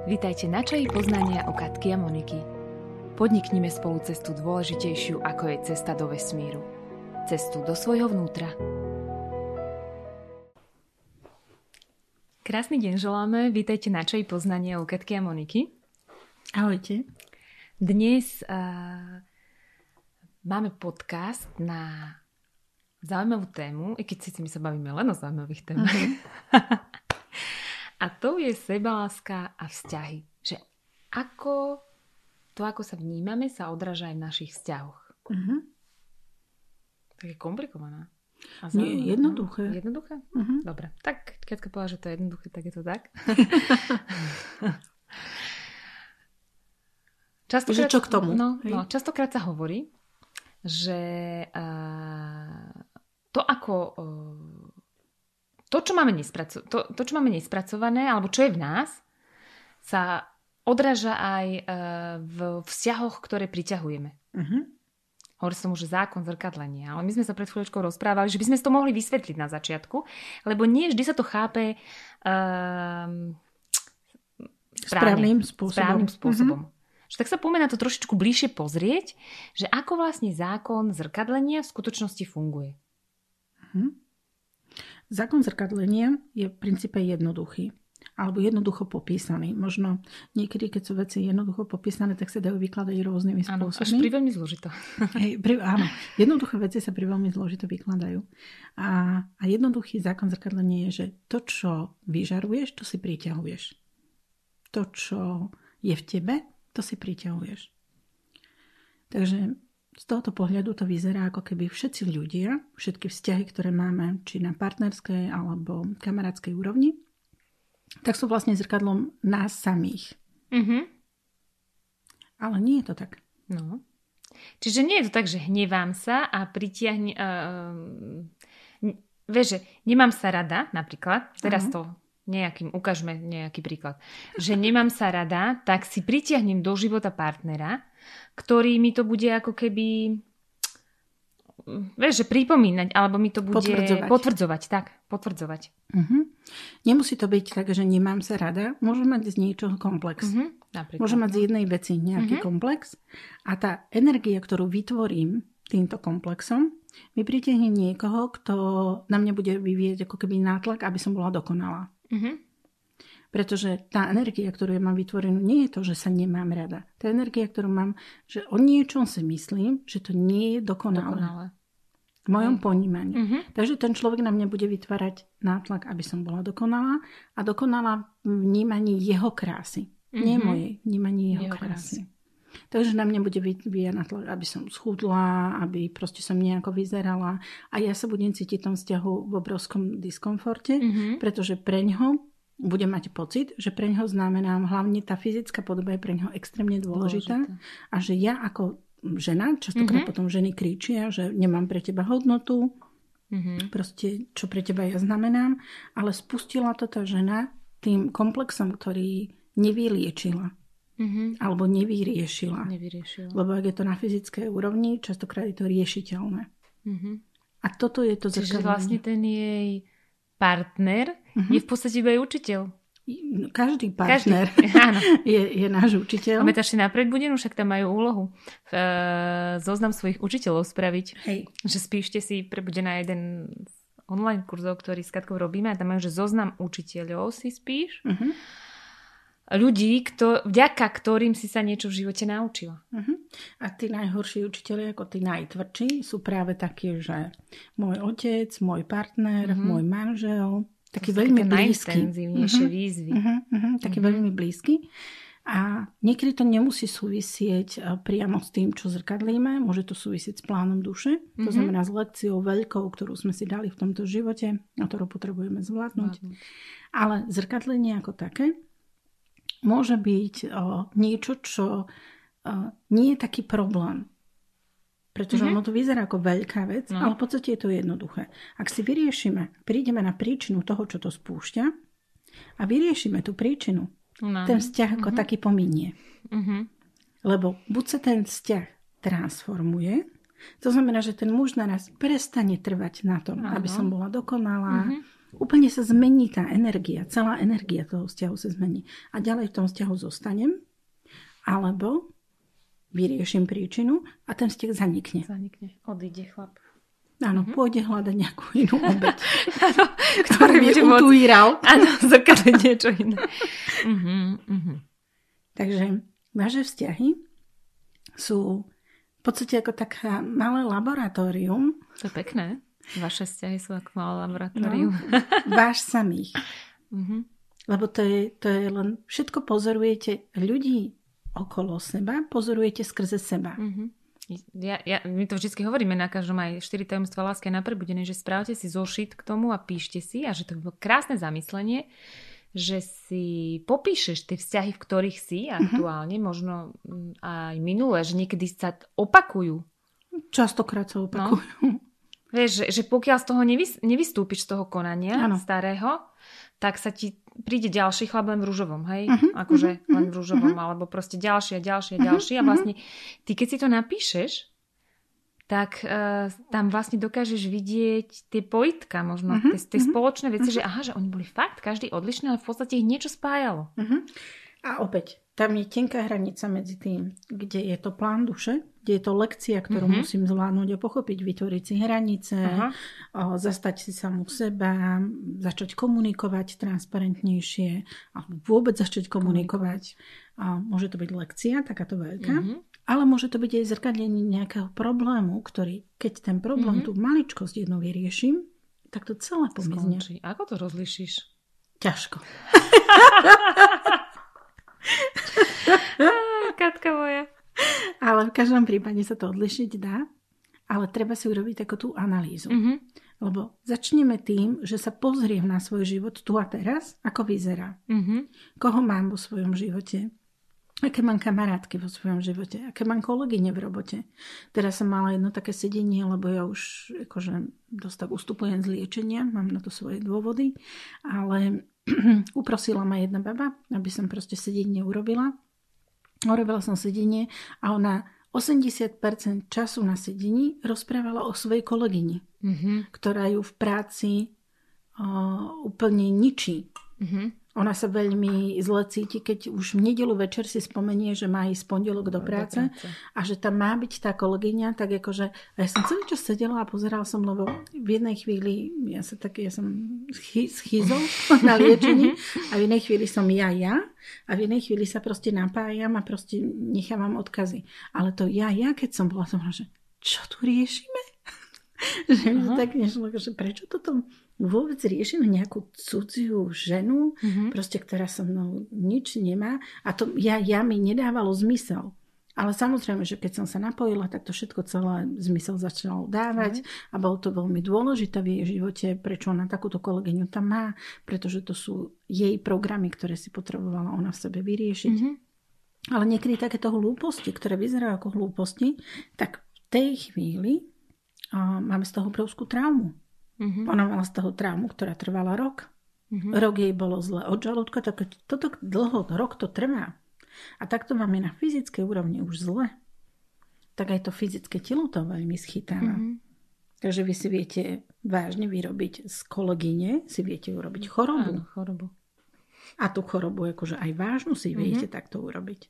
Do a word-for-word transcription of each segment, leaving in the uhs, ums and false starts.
Vítajte na čaji poznania u Katky a Moniky. Podniknime spolu cestu dôležitejšiu, ako je cesta do vesmíru. Cestu do svojho vnútra. Krásny deň želáme. Vítajte na čaji poznania u Katky a Moniky. Ahojte. Dnes uh, máme podcast na zaujímavú tému, i keď si my sa bavíme len o zaujímavých témach. Uh-huh. A to je sebaláska a vzťahy. Že ako to, ako sa vnímame, sa odráža aj v našich vzťahoch. Uh-huh. Tak je komplikovaná. A Nie, jednoduché. Jednoduché? Uh-huh. Dobre. Tak, keď povedala, že to je jednoduché, tak je to tak. Častokrát, čo k tomu? No, no, častokrát sa hovorí, že uh, to, ako... Uh, To čo, máme nespraco- to, to, čo máme nespracované, alebo čo je v nás, sa odráža aj e, v vzťahoch, ktoré priťahujeme. Uh-huh. Hovorí sa tomu, že zákon zrkadlenia. Ale my sme sa pred chvíľočkou rozprávali, že by sme to mohli vysvetliť na začiatku, lebo nie vždy sa to chápe um, správne, správnym spôsobom. Správnym spôsobom. Uh-huh. Že tak sa poďme na to trošičku bližšie pozrieť, že ako vlastne zákon zrkadlenia v skutočnosti funguje. Uh-huh. Zákon zrkadlenia je v princípe jednoduchý. Alebo jednoducho popísaný. Možno niekedy, keď sú veci jednoducho popísané, tak sa dajú vykladať rôznymi áno, spôsobmi. Až pri veľmi zložito. Hej, pri, áno, jednoduché veci sa pri veľmi zložito vykladajú. A, a jednoduchý zákon zrkadlenia je, že to, čo vyžaruješ, to si priťahuješ. To, čo je v tebe, to si priťahuješ. Takže z tohoto pohľadu to vyzerá, ako keby všetci ľudia, všetky vzťahy, ktoré máme, či na partnerskej alebo kamarátskej úrovni, tak sú vlastne zrkadlom nás samých. Mm-hmm. Ale nie je to tak. No. Čiže nie je to tak, že hnevám sa a pritiahni... Uh, vieš, že nemám sa rada, napríklad, teraz uh-huh. to nejakým, ukážme nejaký príklad, že nemám sa rada, tak si pritiahnem do života partnera, ktorý mi to bude ako keby, vieš, že pripomínať, alebo mi to bude potvrdzovať. Potvrdzovať, tak, potvrdzovať. Uh-huh. Nemusí to byť tak, že nemám sa rada. Môžem mať z niečoho komplex. Uh-huh. Môžem mať z jednej veci nejaký uh-huh. komplex a tá energia, ktorú vytvorím týmto komplexom, mi pritiahne niekoho, kto na mňa bude vyvíjať ako keby nátlak, aby som bola dokonalá. Uh-huh. Pretože tá energia, ktorú ja mám vytvorenú, nie je to, že sa nemám rada. Tá energia, ktorú mám, že o niečom si myslím, že to nie je dokonalé. dokonalé. V mojom mm. ponímaní. Mm-hmm. Takže ten človek na mňa bude vytvárať nátlak, aby som bola dokonalá a dokonalá vnímaní jeho krásy. Mm-hmm. Nie mojej, vnímaní jeho, jeho krásy. krásy. Takže na mňa bude vyvíjať nátlak, aby som schudla, aby proste som nejako vyzerala a ja sa budem cítiť v tom vzťahu v obrovskom diskomforte, mm-hmm. pretože preňho bude mať pocit, že pre ňoho znamenám, hlavne tá fyzická podoba je pre ňoho extrémne dôležitá. Dôležité. A že ja ako žena, častokrát mm-hmm. potom ženy kričia, že nemám pre teba hodnotu, mm-hmm. proste čo pre teba ja znamenám, ale spustila to tá žena tým komplexom, ktorý nevyliečila. Mm-hmm. Alebo nevyriešila. nevyriešila. Lebo ak je to na fyzickej úrovni, častokrát je to riešiteľné. Mm-hmm. A toto je to zrkadlenie. Čiže vlastne ten jej partner uh-huh. je v podstate iba aj učiteľ. Každý partner Každý. Je, je náš učiteľ. Pamätáš si na predbudenu, však tam majú úlohu e, zoznam svojich učiteľov spraviť. Hej. Že spíšte si prebudená jeden online kurzov, ktorý s Katkou robíme a tam majú, že zoznam učiteľov si spíš. Uh-huh. Ľudí, kto, vďaka ktorým si sa niečo v živote naučila. Uh-huh. A tí najhorší učiteľi, ako tí najtvrdší, sú práve takí, že môj otec, môj partner, uh-huh. môj manžel, taký veľmi blízky. Najintenzívnejšie uh-huh. výzvy. Uh-huh. Uh-huh. Taký uh-huh. veľmi blízky. A niekedy to nemusí súvisieť priamo s tým, čo zrkadlíme. Môže to súvisieť s plánom duše. Uh-huh. To znamená s lekciou veľkou, ktorú sme si dali v tomto živote a ktorú potrebujeme zvládnuť. Uh-huh. Ale zrkadlenie ako také môže byť o, niečo, čo o, nie je taký problém. Pretože mm-hmm. ono to vyzerá ako veľká vec, no. ale v podstate je to jednoduché. Ak si vyriešime, prídeme na príčinu toho, čo to spúšťa a vyriešime tú príčinu, no. ten vzťah ako mm-hmm. taký pominie. Mm-hmm. Lebo buď sa ten vzťah transformuje, to znamená, že ten muž naraz prestane trvať na tom, no. aby som bola dokonalá, mm-hmm. Úplne sa zmení tá energia, celá energia toho vzťahu sa zmení. A ďalej v tom vzťahu zostanem, alebo vyrieším príčinu a ten vzťah zanikne. Zanikne, odíde chlap. Áno, mm-hmm. pôjde hľadať nejakú inú obeť. Áno, ktorý mi utuíral. Áno, zrkadliť niečo iné. mm-hmm, mm-hmm. Takže vaše vzťahy sú v podstate ako také malé laboratórium. To je pekné. Vaše vzťahy sú ako malé laboratórium. No, váš samých. Mm-hmm. Lebo to je, to je len... Všetko pozorujete ľudí okolo seba, pozorujete skrze seba. Mm-hmm. Ja, ja, my to vždy hovoríme na každom aj štyri tajomstvá lásky na prebudenie, že správte si zošit k tomu a píšte si a že to by bolo krásne zamyslenie, že si popíšeš tie vzťahy, v ktorých si aktuálne, mm-hmm. možno aj minulé, že niekedy sa opakujú. Častokrát sa opakujú. No. Vieš, že, že pokiaľ z toho nevys- nevystúpiš z toho konania ano. starého, tak sa ti príde ďalší chlap len v ružovom, hej? Uh-huh, akože uh-huh, len v ružovom, uh-huh. alebo proste ďalší a ďalší a ďalší. Uh-huh, a vlastne ty, keď si to napíšeš, tak uh, tam vlastne dokážeš vidieť tie pojitka, možno uh-huh, tie, tie uh-huh, spoločné veci, uh-huh. že aha, že oni boli fakt, každý odlišný, ale v podstate ich niečo spájalo. Uh-huh. A opäť, tam je tenká hranica medzi tým, kde je to plán duše, kde je to lekcia, ktorú uh-huh. musím zvládnuť a pochopiť, vytvoriť si hranice, uh-huh. o, zastať si samú seba, začať komunikovať transparentnejšie, alebo vôbec začať komunikovať. A môže to byť lekcia, takáto veľká, uh-huh. ale môže to byť aj zrkadlenie nejakého problému, ktorý, keď ten problém, uh-huh. tú maličkosť jednou vyrieším, tak to celé pomizne. Skončí. Ako to rozlišíš? Ťažko. Katka moja. Ale v každom prípade sa to odlišiť dá, ale treba si urobiť takú tú analýzu. Mm-hmm. Lebo začneme tým, že sa pozriem na svoj život tu a teraz, ako vyzerá. Mm-hmm. Koho mám vo svojom živote, aké mám kamarátky vo svojom živote, aké mám kolegyne v robote. Teraz som mala jedno také sedenie, lebo ja už akože dosť tak ustupujem z liečenia, mám na to svoje dôvody, ale uprosila ma jedna baba, aby som proste sedenie urobila. Urobila som sedenie a ona osemdesiat percent času na sedení rozprávala o svojej kolegyni, mm-hmm. ktorá ju v práci uh, úplne ničí. Mm-hmm. Ona sa veľmi zle cíti, keď už v nedeľu večer si spomenie, že má ísť pondelok do práce, do práce a že tam má byť tá kolegyňa, tak akože a ja som celý čas sedela a pozerala som, lebo v jednej chvíli ja sa tak, ja som schi- schizol na liečení a v jednej chvíli som ja, ja a v jednej chvíli sa proste napájam a proste nechávam odkazy. Ale to ja, ja, keď som bola, som bola, že čo tu riešime? Že mi tak nešlo, že prečo toto vôbec riešime nejakú cudziu ženu, mm-hmm. proste, ktorá so mnou nič nemá. A to ja, ja mi nedávalo zmysel. Ale samozrejme, že keď som sa napojila, tak to všetko celé zmysel začal dávať mm-hmm. a bolo to veľmi dôležité v jej živote, prečo ona takúto kolegyňu tam má, pretože to sú jej programy, ktoré si potrebovala ona v sebe vyriešiť. Mm-hmm. Ale niekedy takéto hlúposti, ktoré vyzerajú ako hlúposti, tak v tej chvíli a máme z toho obrovskú traumu. Mm-hmm. Ona mala z toho traumu, ktorá trvala rok. Mm-hmm. Rok jej bolo zle od žalúdka, tak toto dlho, rok to trvá. A takto máme na fyzickej úrovni už zle. Tak aj to fyzické telo to veľmi schytáva. Mm-hmm. Takže vy si viete vážne vyrobiť z kolegyne, si viete urobiť chorobu. Áno, chorobu. A tú chorobu, akože aj vážnu si viete mm-hmm. takto urobiť.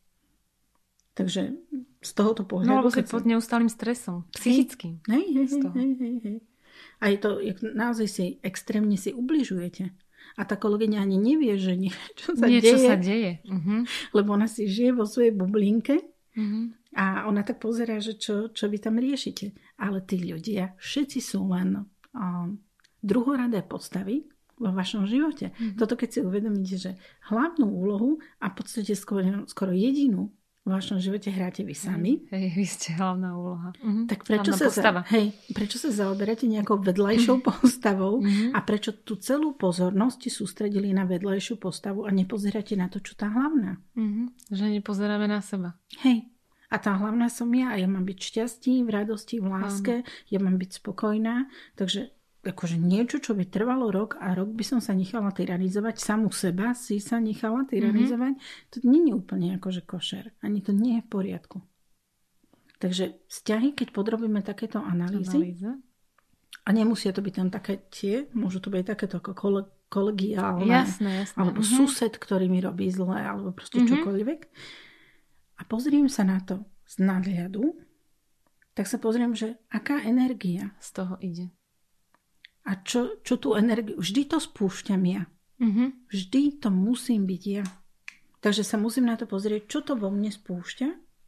Takže z tohoto pohľadu... No, lebo si pod neustálým stresom. Psychickým. Hej, hej, hej, hej, hej, hej. A je to, naozaj si extrémne si ubližujete. A tá kolegyňa ani nevie, že niečo sa niečo deje. sa deje. Uh-huh. Lebo ona si žije vo svojej bublinke uh-huh. a ona tak pozerá, že čo, čo vy tam riešite. Ale tí ľudia, všetci sú len um, druhoradé postavy vo vašom živote. Uh-huh. Toto keď si uvedomíte, že hlavnú úlohu a v podstate skoro, skoro jedinú v vašom živote hráte vy sami. Hej, vy ste hlavná úloha. Mhm. Tak prečo sa, za, hej, prečo sa zaoberáte nejakou vedľajšou postavou mhm. a prečo tú celú pozornosť sústredili na vedľajšiu postavu a nepozeráte na to, čo tá hlavná? Mhm. Že nepozeráme na seba. Hej. A tá hlavná som ja a ja mám byť v šťastí, v radosti, v láske, mhm. ja mám byť spokojná. Takže akože niečo, čo by trvalo rok a rok by som sa nechala tyranizovať, samú seba si sa nechala tyranizovať, mm-hmm. to nie je úplne akože košer. Ani to nie je v poriadku. Takže vzťahy, keď podrobíme takéto analýzy, Analýza. A nemusia to byť tam také tie, môžu to byť takéto ako kole, kolegiálne. Jasné, jasné. Alebo uh-huh. sused, ktorý mi robí zle, alebo proste uh-huh. čokoľvek. A pozriem sa na to z nadhľadu, tak sa pozriem, že aká energia z toho ide. A čo, čo tú energiu, vždy to spúšťam ja. Uh-huh. Vždy to musím byť ja. Takže sa musím na to pozrieť, čo to vo mne spúšťa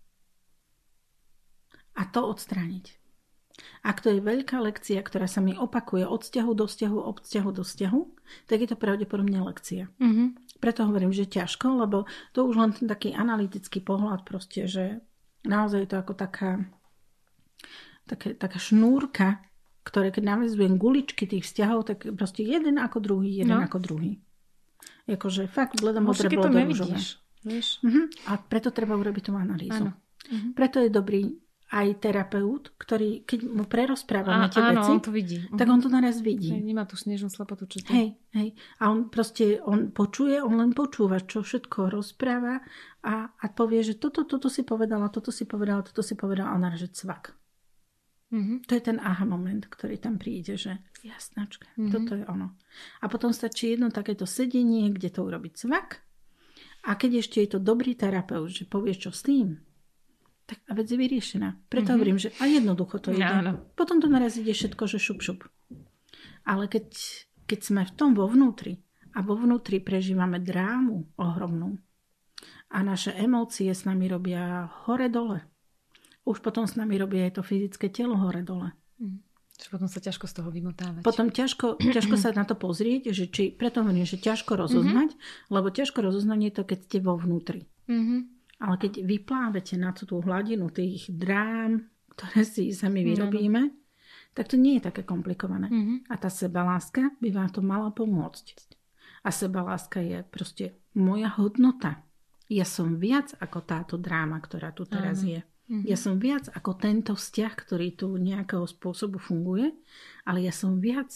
a to odstrániť. Ak to je veľká lekcia, ktorá sa mi opakuje od vzťahu do vzťahu, od vzťahu do vzťahu, tak je to pravdepodobne lekcia. Uh-huh. Preto hovorím, že ťažko, lebo to už len ten taký analytický pohľad proste, že naozaj je to ako taká, také, taká šnúrka, ktoré keď navezujem guličky tých vzťahov, tak proste jeden ako druhý, jeden no. ako druhý. Jakože fakt bledomodré, bledomodré. Uh-huh. A preto treba urobiť tú analýzu. Uh-huh. Preto je dobrý aj terapeut, ktorý, keď mu prerozprávame tie áno, veci, on to vidí. Uh-huh. tak on to naraz vidí. Hej, nemá tú snežnú slepotu. Čo to... Hej, hej. A on proste, on počuje, on len počúva, čo všetko rozpráva a, a povie, že toto, toto si povedala, toto si povedala, toto si povedala a naraz, že cvak. Uh-huh. To je ten aha moment, ktorý tam príde, že jasnačka, uh-huh. toto je ono. A potom stačí jedno takéto sedenie, kde to urobiť cvak. A keď ešte je to dobrý terapeut, že povie, čo s tým, tak a vec je vyriešená. Preto mm-hmm. hovorím, že aj jednoducho to ide. Áno. Potom to naraz ide všetko, že šup, šup. Ale keď, keď sme v tom vo vnútri a vo vnútri prežívame drámu ohromnú a naše emócie s nami robia hore-dole, už potom s nami robia aj to fyzické telo hore-dole. Mm. Potom sa ťažko z toho vymotávať. Potom ťažko, ťažko sa na to pozrieť, že či, preto hovorím, že ťažko rozoznať, mm-hmm. lebo ťažko rozoznať je to, keď ste vo vnútri. Mm-hmm. Ale keď vyplávete na tú, tú hladinu tých drám, ktoré si sami vyrobíme, no. tak to nie je také komplikované. Mm-hmm. A tá sebaláska by vám to mala pomôcť. A sebaláska je proste moja hodnota. Ja som viac ako táto dráma, ktorá tu teraz mm-hmm. je. Mm-hmm. Ja som viac ako tento vzťah, ktorý tu nejakého spôsobu funguje, ale ja som viac.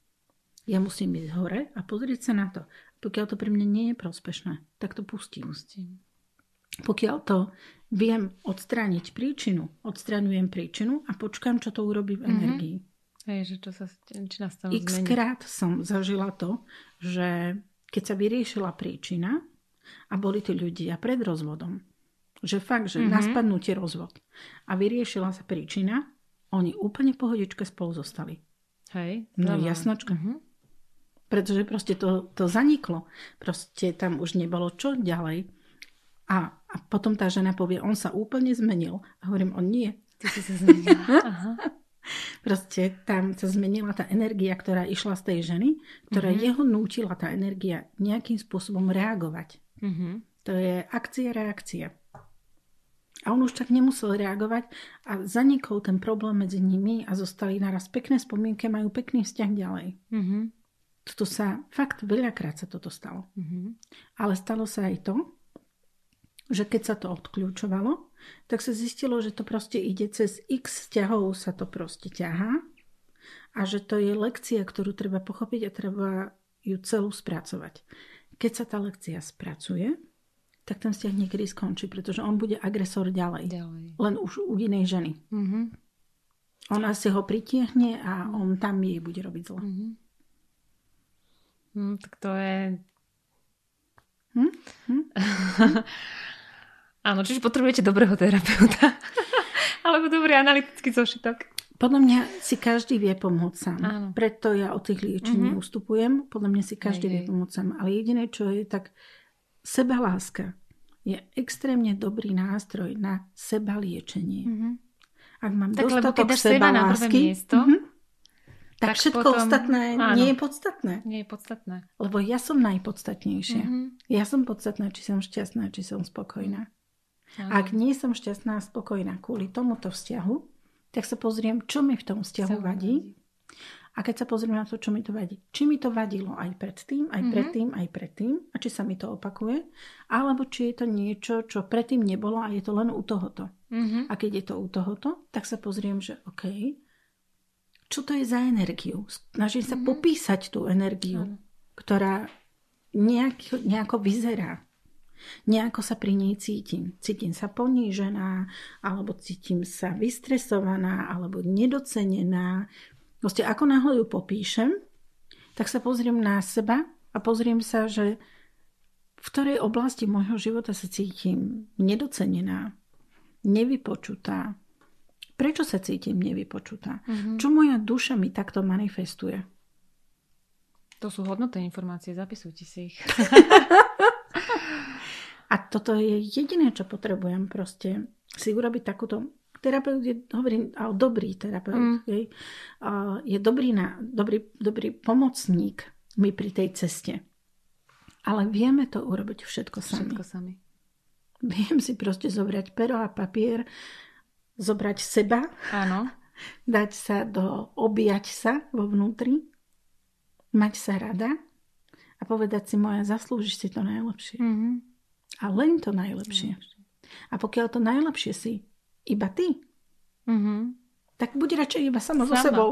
Ja musím ísť hore a pozrieť sa na to. Pokiaľ to pre mňa nie je prospešné, tak to pustím. pustím. Pokiaľ to viem odstrániť príčinu, odstraňujem príčinu a počkám, čo to urobí v energii. Mm-hmm. Hej, že čo sa, či nastalo zmení. X-krát som zažila to, že keď sa vyriešila príčina a boli tí ľudia pred rozvodom, že fakt, že mm-hmm. na spadnutie rozvod a vyriešila sa príčina, oni úplne v pohodičke spolu zostali. Hej. No jasnočka. Mm-hmm. Pretože proste to, to zaniklo. Proste tam už nebolo čo ďalej. A, a potom tá žena povie, on sa úplne zmenil. A hovorím, on nie. Ty si sa zmenila. Aha. Proste tam sa zmenila tá energia, ktorá išla z tej ženy, ktorá uh-huh. jeho nútila tá energia nejakým spôsobom reagovať. Uh-huh. To je akcia-reakcia. A on už tak nemusel reagovať a zanikol ten problém medzi nimi a zostali naraz pekné spomienky, majú pekný vzťah ďalej. Uh-huh. Toto sa, fakt veľakrát sa toto stalo. Uh-huh. Ale stalo sa aj to, že keď sa to odkľúčovalo, tak sa zistilo, že to proste ide cez x vzťahov, sa to proste ťahá a že to je lekcia, ktorú treba pochopiť a treba ju celú spracovať. Keď sa tá lekcia spracuje, tak ten vzťah niekedy skončí, pretože on bude agresor ďalej. ďalej. Len už u inej ženy. Mm-hmm. Ona si ho pritiahne a on tam jej bude robiť zle. Mm-hmm. Mm, tak to je... Hm? Hm? Áno, čiže potrebujete dobrého terapeuta. Alebo dobrý analytický zošitok. Podľa mňa si každý vie pomôcť sám. Áno. Preto ja od tých liečení mm-hmm. ustupujem. Podľa mňa si každý hej, vie hej. pomôcť sám. Ale jediné, čo je, tak sebaláska je extrémne dobrý nástroj na sebaliečenie. Mm-hmm. Ak mám tak, dostatok sebalásky, mm-hmm, tak, tak všetko potom... ostatné áno. nie je podstatné. Nie je podstatné. Lebo ja som najpodstatnejšia. Mm-hmm. Ja som podstatná, či som šťastná, či som spokojná. Áno. Ak nie som šťastná a spokojná kvôli tomuto vzťahu, tak sa pozriem, čo mi v tom vzťahu vadí. A keď sa pozriem na to, čo mi to vadí. Či mi to vadilo aj predtým, aj predtým, mm-hmm. aj predtým. A či sa mi to opakuje. Alebo či je to niečo, čo predtým nebolo a je to len u tohoto. Mm-hmm. A keď je to u tohoto, tak sa pozriem, že OK, čo to je za energiu? Snažím sa mm-hmm. popísať tú energiu, mm. ktorá nejak, nejako vyzerá. Nejako sa pri nej cítim. Cítim sa ponížená, alebo cítim sa vystresovaná, alebo nedocenená. Proste ako náhle ju popíšem, tak sa pozriem na seba a pozriem sa, že v ktorej oblasti môjho života sa cítim nedocenená, nevypočutá. Prečo sa cítim nevypočutá? Mm-hmm. Čo moja duša mi takto manifestuje? To sú hodnotné informácie, zapisujte si ich. A toto je jediné, čo potrebujem proste si urobiť takúto. Terapeut je, hovorím, ale dobrý terapeut. Mm. Je, je dobrý, na, dobrý, dobrý pomocník mi pri tej ceste. Ale vieme to urobiť všetko sami. Všetko sami. Viem si proste zobrať pero a papier, zobrať seba, áno. Dať sa do, objať sa vo vnútri, mať sa rada a povedať si, moja, zaslúžiš si to najlepšie. Mm-hmm. A len to najlepšie. najlepšie. A pokiaľ to najlepšie si iba ty, mm-hmm. tak buď radšej iba sama, sama. so sebou.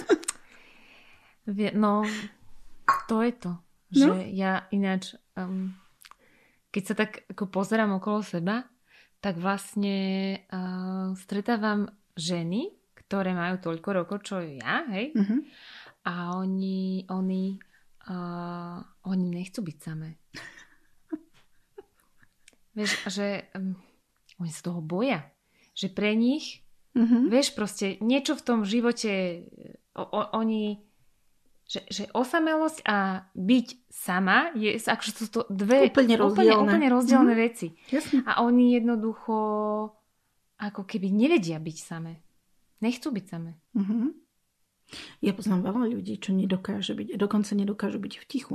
No, to je to. Že no? Ja ináč, um, keď sa tak ako pozerám okolo seba, tak vlastne uh, stretávam ženy, ktoré majú toľko rokov, čo ja, hej? Mm-hmm. A oni, oni, uh, oni nechcú byť samé. Vieš, že um, oni sa toho boja. Že pre nich, mm-hmm. vieš, proste niečo v tom živote, o, o, oni, že, že osamelosť a byť sama, je, akože sú to dve úplne rozdielne, úplne, úplne rozdielne mm-hmm. veci. Jasne. A oni jednoducho ako keby nevedia byť samé. Nechcú byť samé. Mm-hmm. Ja poznám veľa ľudí, čo nedokáže byť, dokonca nedokážu byť v tichu.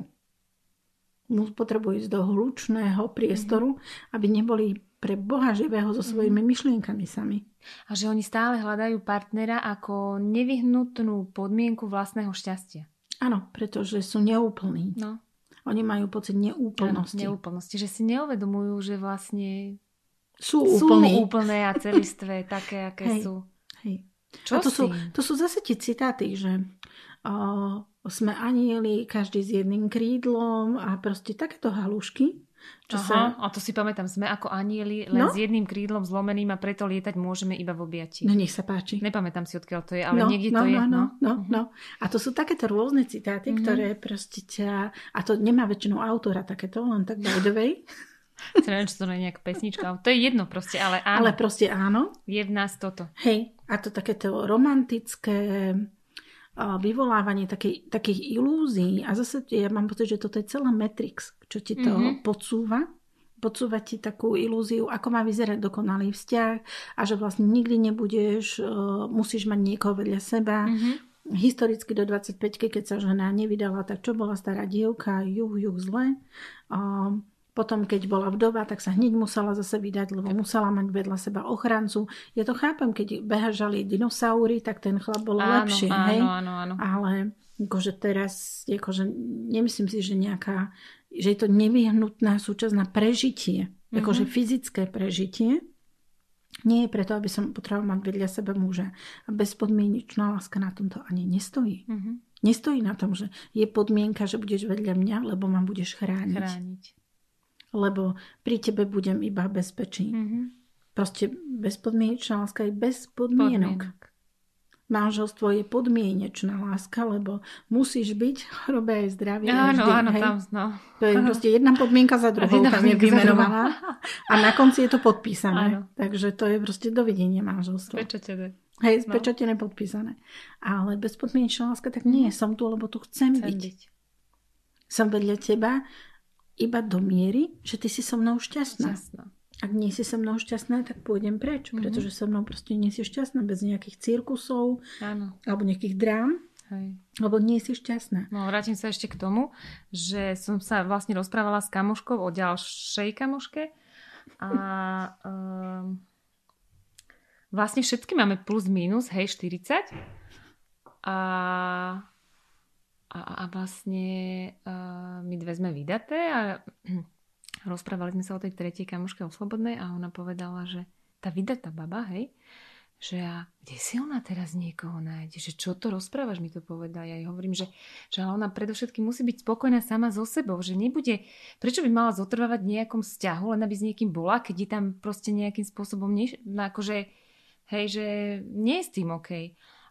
Potrebujú ísť do hlučného priestoru, mm-hmm. aby neboli pre Boha živého so svojimi mm-hmm. myšlienkami sami. A že oni stále hľadajú partnera ako nevyhnutnú podmienku vlastného šťastia. Áno, pretože sú neúplní. No. Oni majú pocit neúplnosti. Áno, neúplnosti, že si neuvedomujú, že vlastne sú, sú úplní. úplné a celistvé, také, aké hej, sú. Hej. Čo a to sú, to sú zase tie citáty, že uh, sme anieli, každý s jedným krídlom a proste takéto halušky. Čo Aha, sa... a to si pamätám, sme ako anieli, len no? s jedným krídlom zlomeným a preto lietať môžeme iba v objatí. No nech sa páči. Nepamätám si, odkiaľ to je, ale no, niekde no, to no, je. No, no, no, no. A to sú takéto rôzne citáty, mm-hmm. ktoré proste ťa... A to nemá väčšinou autora takéto, len tak by the way. Neviem, či to nie je nejaká pesnička, ale to je jedno proste, ale áno. Ale proste áno. Je v nás toto. Hej, a to takéto romantické vyvolávanie takej, takých ilúzií. A zase ja mám pocit, že toto je celá Matrix, čo ti to mm-hmm. podsúva. Podsúva ti takú ilúziu, ako má vyzerať dokonalý vzťah a že vlastne nikdy nebudeš, musíš mať niekoho vedľa seba. Mm-hmm. Historicky do dvadsaťpäťky, keď sa žena nevydala, tak čo bola stará dievka, juh, juh, zle. Um, Potom, keď bola vdova, tak sa hneď musela zase vydať, lebo musela mať vedľa seba ochrancu. Ja to chápem, keď behažali dinosaury, tak ten chlap bol áno, lepší. Áno, hej? áno, áno. Ale akože teraz, akože nemyslím si, že nejaká, že je to nevyhnutná súčasť na prežitie. Mm-hmm. Akože fyzické prežitie. Nie je preto, aby som potrebovala mať vedľa seba muža. A bezpodmienečná láska na tomto ani nestojí. Mm-hmm. Nestojí na tom, že je podmienka, že budeš vedľa mňa, lebo ma budeš chrániť. Chrániť. Lebo pri tebe budem iba v bezpečí. Mm-hmm. Proste bezpodmienečná láska je bez podmienok. Podmienok. Manželstvo je podmienečná láska, lebo musíš byť chorobe aj zdravie. Áno, vždy, áno, hej? tam no. To je proste jedna podmienka za druhou, tam je vymenovaná. A na konci je to podpísané. Áno. Takže to je proste dovidenie manželstva. Pečatené. Hej, spečatené, no. podpísané. Ale bezpodmienečná láska tak nie. Som tu, lebo tu chcem, chcem byť. byť. Som vedľa teba iba do miery, že ty si so mnou šťastná. Šťastná. Ak nie si so mnou šťastná, tak pôjdem preč, mm-hmm. pretože so mnou proste nie si šťastná bez nejakých cirkusov Áno. alebo nejakých drám, Hej. lebo nie si šťastná. No, vrátim sa ešte k tomu, že som sa vlastne rozprávala s kamoškou o ďalšej kamoške a um, vlastne všetky máme plus minus, hej, štyridsať a A, a vlastne uh, my dve sme vydaté a rozprávali sme sa o tej tretej kamoške o slobodnej a ona povedala, že tá vydatá baba, hej, že a kde si ona teraz niekoho nájde, že čo to rozprávaš, mi to povedala. Ja jej hovorím, že, že ale ona predovšetkým musí byť spokojná sama so sebou, že nebude, prečo by mala zotrvávať v nejakom vzťahu, len aby s niekým bola, keď je tam proste nejakým spôsobom, ne, akože, hej, že nie je s tým okej. Okay.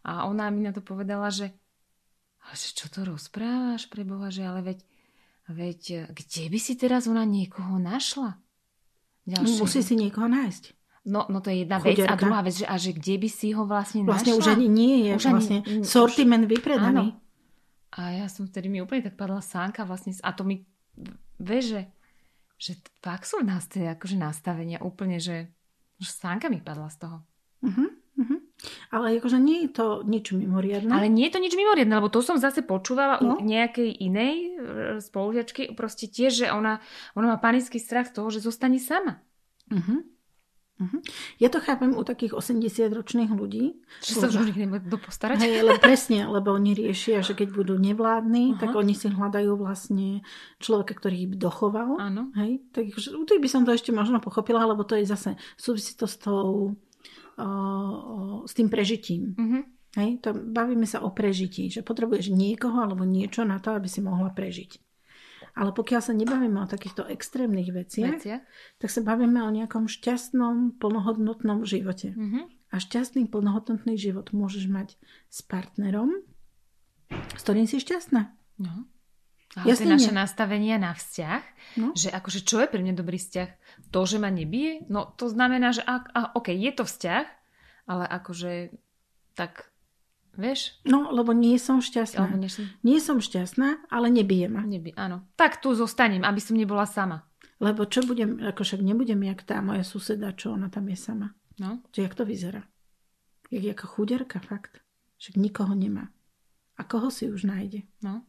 A ona mi na to povedala, že, že čo to rozprávaš pre Boha, že ale veď, veď kde by si teraz ona niekoho našla? Ďalšie. Musí si niekoho nájsť. No, no to je jedna Chuderka. Vec. A druhá vec, že, a že kde by si ho vlastne, vlastne našla? Vlastne už ani nie je. Už vlastne ani, sortiment už, vypredaný. Áno. A ja som vtedy mi úplne tak padla sánka vlastne. A to mi, vieš, že, že fakt sú nás tie akože nastavenia úplne, že, že sánka mi padla z toho. Uh-huh, uh-huh. Ale akože nie je to nič mimoriadne. Ale nie je to nič mimoriadne, lebo to som zase počúvala no. u nejakej inej spolužiačky, proste tiež, že ona, ona má panický strach z toho, že zostane sama. Uh-huh. Uh-huh. Ja to chápem u takých osemdesiatročných ľudí. Že sa už nikdy nebudú postarať. Hej, ale presne, lebo oni riešia, že keď budú nevládni, uh-huh. tak oni si hľadajú vlastne človeka, ktorý ich dochoval. Áno. Hej, takže u tých by som to ešte možno pochopila, lebo to je zase, súvisí to s tou o, o, s tým prežitím. Uh-huh. Hej, to, bavíme sa o prežití, že potrebuješ niekoho alebo niečo na to, aby si mohla prežiť. Ale pokiaľ sa nebavíme o takýchto extrémnych veciach, Vecia? tak sa bavíme o nejakom šťastnom, plnohodnotnom živote. Mm-hmm. A šťastný, plnohodnotný život môžeš mať s partnerom, s ktorým si šťastná. No. Ale to je naše nastavenie na vzťah, no? Že akože čo je pre mňa dobrý vzťah? To, že ma nebije? No to znamená, že a, a, ok, je to vzťah, ale akože tak... Vieš? No, lebo nie som šťastná. Nie som... nie som šťastná, ale nebije ma. Nebije, áno. Tak tu zostanem, aby som nebola sama. Lebo čo budem, ako však nebudem jak tá moja suseda, čo ona tam je sama. No. Čiže jak to vyzerá? Jak jaká chuderka, fakt. Však nikoho nemá. A koho si už nájde? No.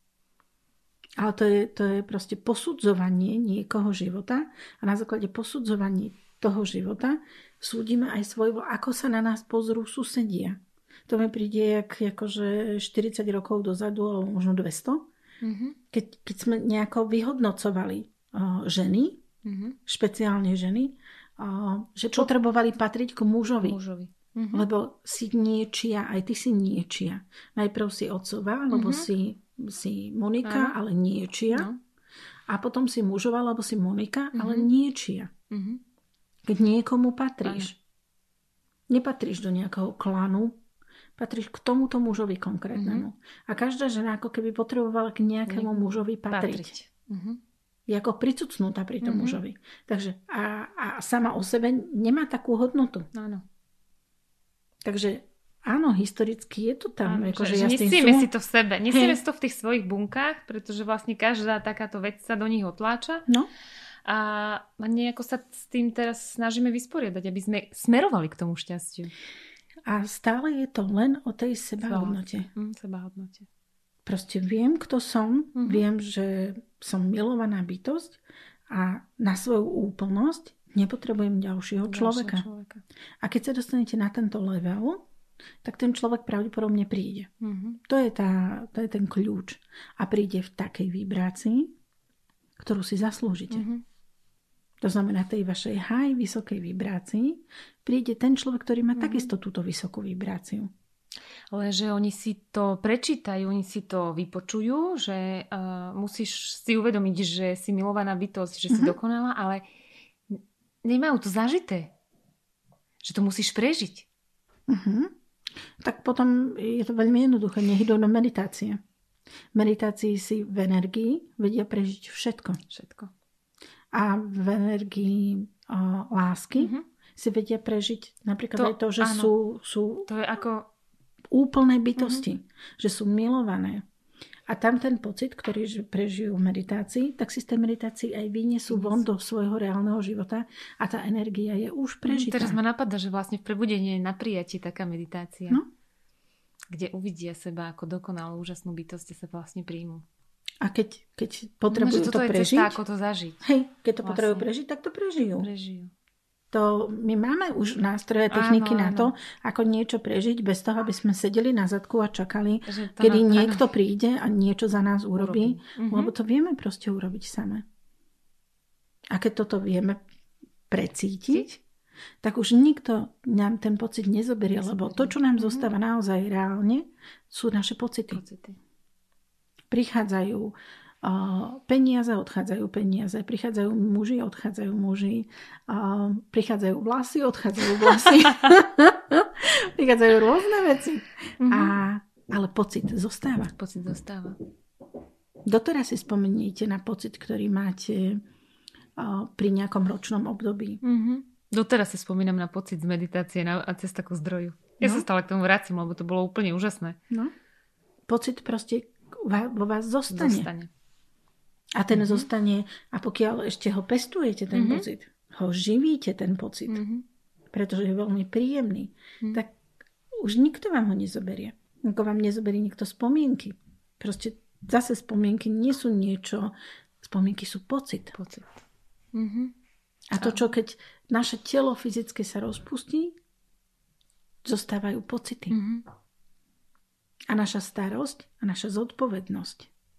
Ale to je, to je proste posudzovanie niekoho života a na základe posudzovania toho života súdime aj svoj, ako sa na nás pozrú susedia. To mi príde jak akože štyridsať rokov dozadu, alebo možno dvesto. Mm-hmm. Keď, keď sme nejako vyhodnocovali uh, ženy, mm-hmm. špeciálne ženy, uh, že Čo? potrebovali patriť k mužovi. mužovi. Mm-hmm. Lebo si niečia, aj ty si niečia. Najprv si otcová, lebo mm-hmm. si, si Monika, Aha. ale niečia. No. A potom si mužová, lebo si Monika, mm-hmm. ale niečia. Mm-hmm. Keď niekomu patríš. Aha. Nepatríš do nejakého klanu, patríš k tomuto mužovi konkrétnemu. Mm-hmm. A každá žena ako keby potrebovala k nejakému mm-hmm. mužovi patriť. patriť. Mm-hmm. Je ako pricucnutá pri tom mm-hmm. mužovi. Takže a, a sama o sebe nemá takú hodnotu. Áno. Takže áno, historicky je to tam. Áno, ako, že, že ja nesieme sú... si to v sebe. Nesieme hey. si to v tých svojich bunkách, pretože vlastne každá takáto vec sa do nich otláča. No. A nejako sa s tým teraz snažíme vysporiadať, aby sme smerovali k tomu šťastiu. A stále je to len o tej sebahodnote. Mm, sebahodnote. Proste viem, kto som. Mm-hmm. Viem, že som milovaná bytosť a na svoju úplnosť nepotrebujem ďalšieho človeka. človeka. A keď sa dostanete na tento level, tak ten človek pravdepodobne príde. Mm-hmm. To je tá, to je ten kľúč. A príde v takej vibrácii, ktorú si zaslúžite. Mm-hmm. To znamená, tej vašej high, vysokej vibrácii príde ten človek, ktorý má mm. takisto túto vysokú vibráciu. Ale že oni si to prečítajú, oni si to vypočujú, že uh, musíš si uvedomiť, že si milovaná bytosť, že mm-hmm. si dokonalá, ale nemajú to zažité. Že to musíš prežiť. Mm-hmm. Tak potom je to veľmi jednoduché. Nech idú na meditácie. Meditácii si v energii vedia prežiť všetko. Všetko. A v energii o, lásky mm-hmm. si vedia prežiť napríklad to, aj to, že sú, sú to je ako úplné bytosti. Mm-hmm. Že sú milované. A tam ten pocit, ktorý prežijú v meditácii, tak si z tej meditácii aj vyniesú von do svojho reálneho života a tá energia je už prežitá. Teraz ma napadá, že vlastne v prebudení je na prijatie taká meditácia. No. Kde uvidia seba ako dokonalú, úžasnú bytosť a sa vlastne príjmu. A keď, keď potrebujú no, to, to prežiť... Cesta, ako to zažiť. Hej, keď to vlastne. potrebujú prežiť, tak to prežijú. Prežijú. To, my máme už nástroje, techniky áno, na to, áno. ako niečo prežiť, bez toho, aby sme sedeli na zadku a čakali, kedy na, niekto áno. príde a niečo za nás urobí. urobí. Lebo to vieme proste urobiť samé. A keď toto vieme precítiť, Cíť? tak už nikto nám ten pocit nezoberie, nezoberie. Lebo to, čo nám mm-hmm. zostáva naozaj reálne, sú naše pocity. pocity. Prichádzajú uh, peniaze, odchádzajú peniaze, prichádzajú muži, odchádzajú muži, uh, prichádzajú vlasy, odchádzajú vlasy. Prichádzajú rôzne veci. Mm-hmm. A, ale pocit zostáva. Pocit zostáva. Doteraz si spomeniete na pocit, ktorý máte o, pri nejakom ročnom období. Mm-hmm. Doteraz si spomínam na pocit z meditácie na, a cesta ku zdroju. Ja no. sa stále k tomu vracím, lebo to bolo úplne úžasné. No. Pocit proste vo vás zostane. Zostane. A ten mm-hmm. zostane, a pokiaľ ešte ho pestujete, ten mm-hmm. pocit, ho živíte, ten pocit, mm-hmm. pretože je veľmi príjemný, mm-hmm. tak už nikto vám ho nezoberie. Ako vám nezoberie nikto spomienky. Proste zase spomienky nie sú niečo, spomienky sú pocit. Pocit. Mm-hmm. A to, čo keď naše telo fyzické sa rozpustí, zostávajú pocity. Mm-hmm. A naša starosť a naša zodpovednosť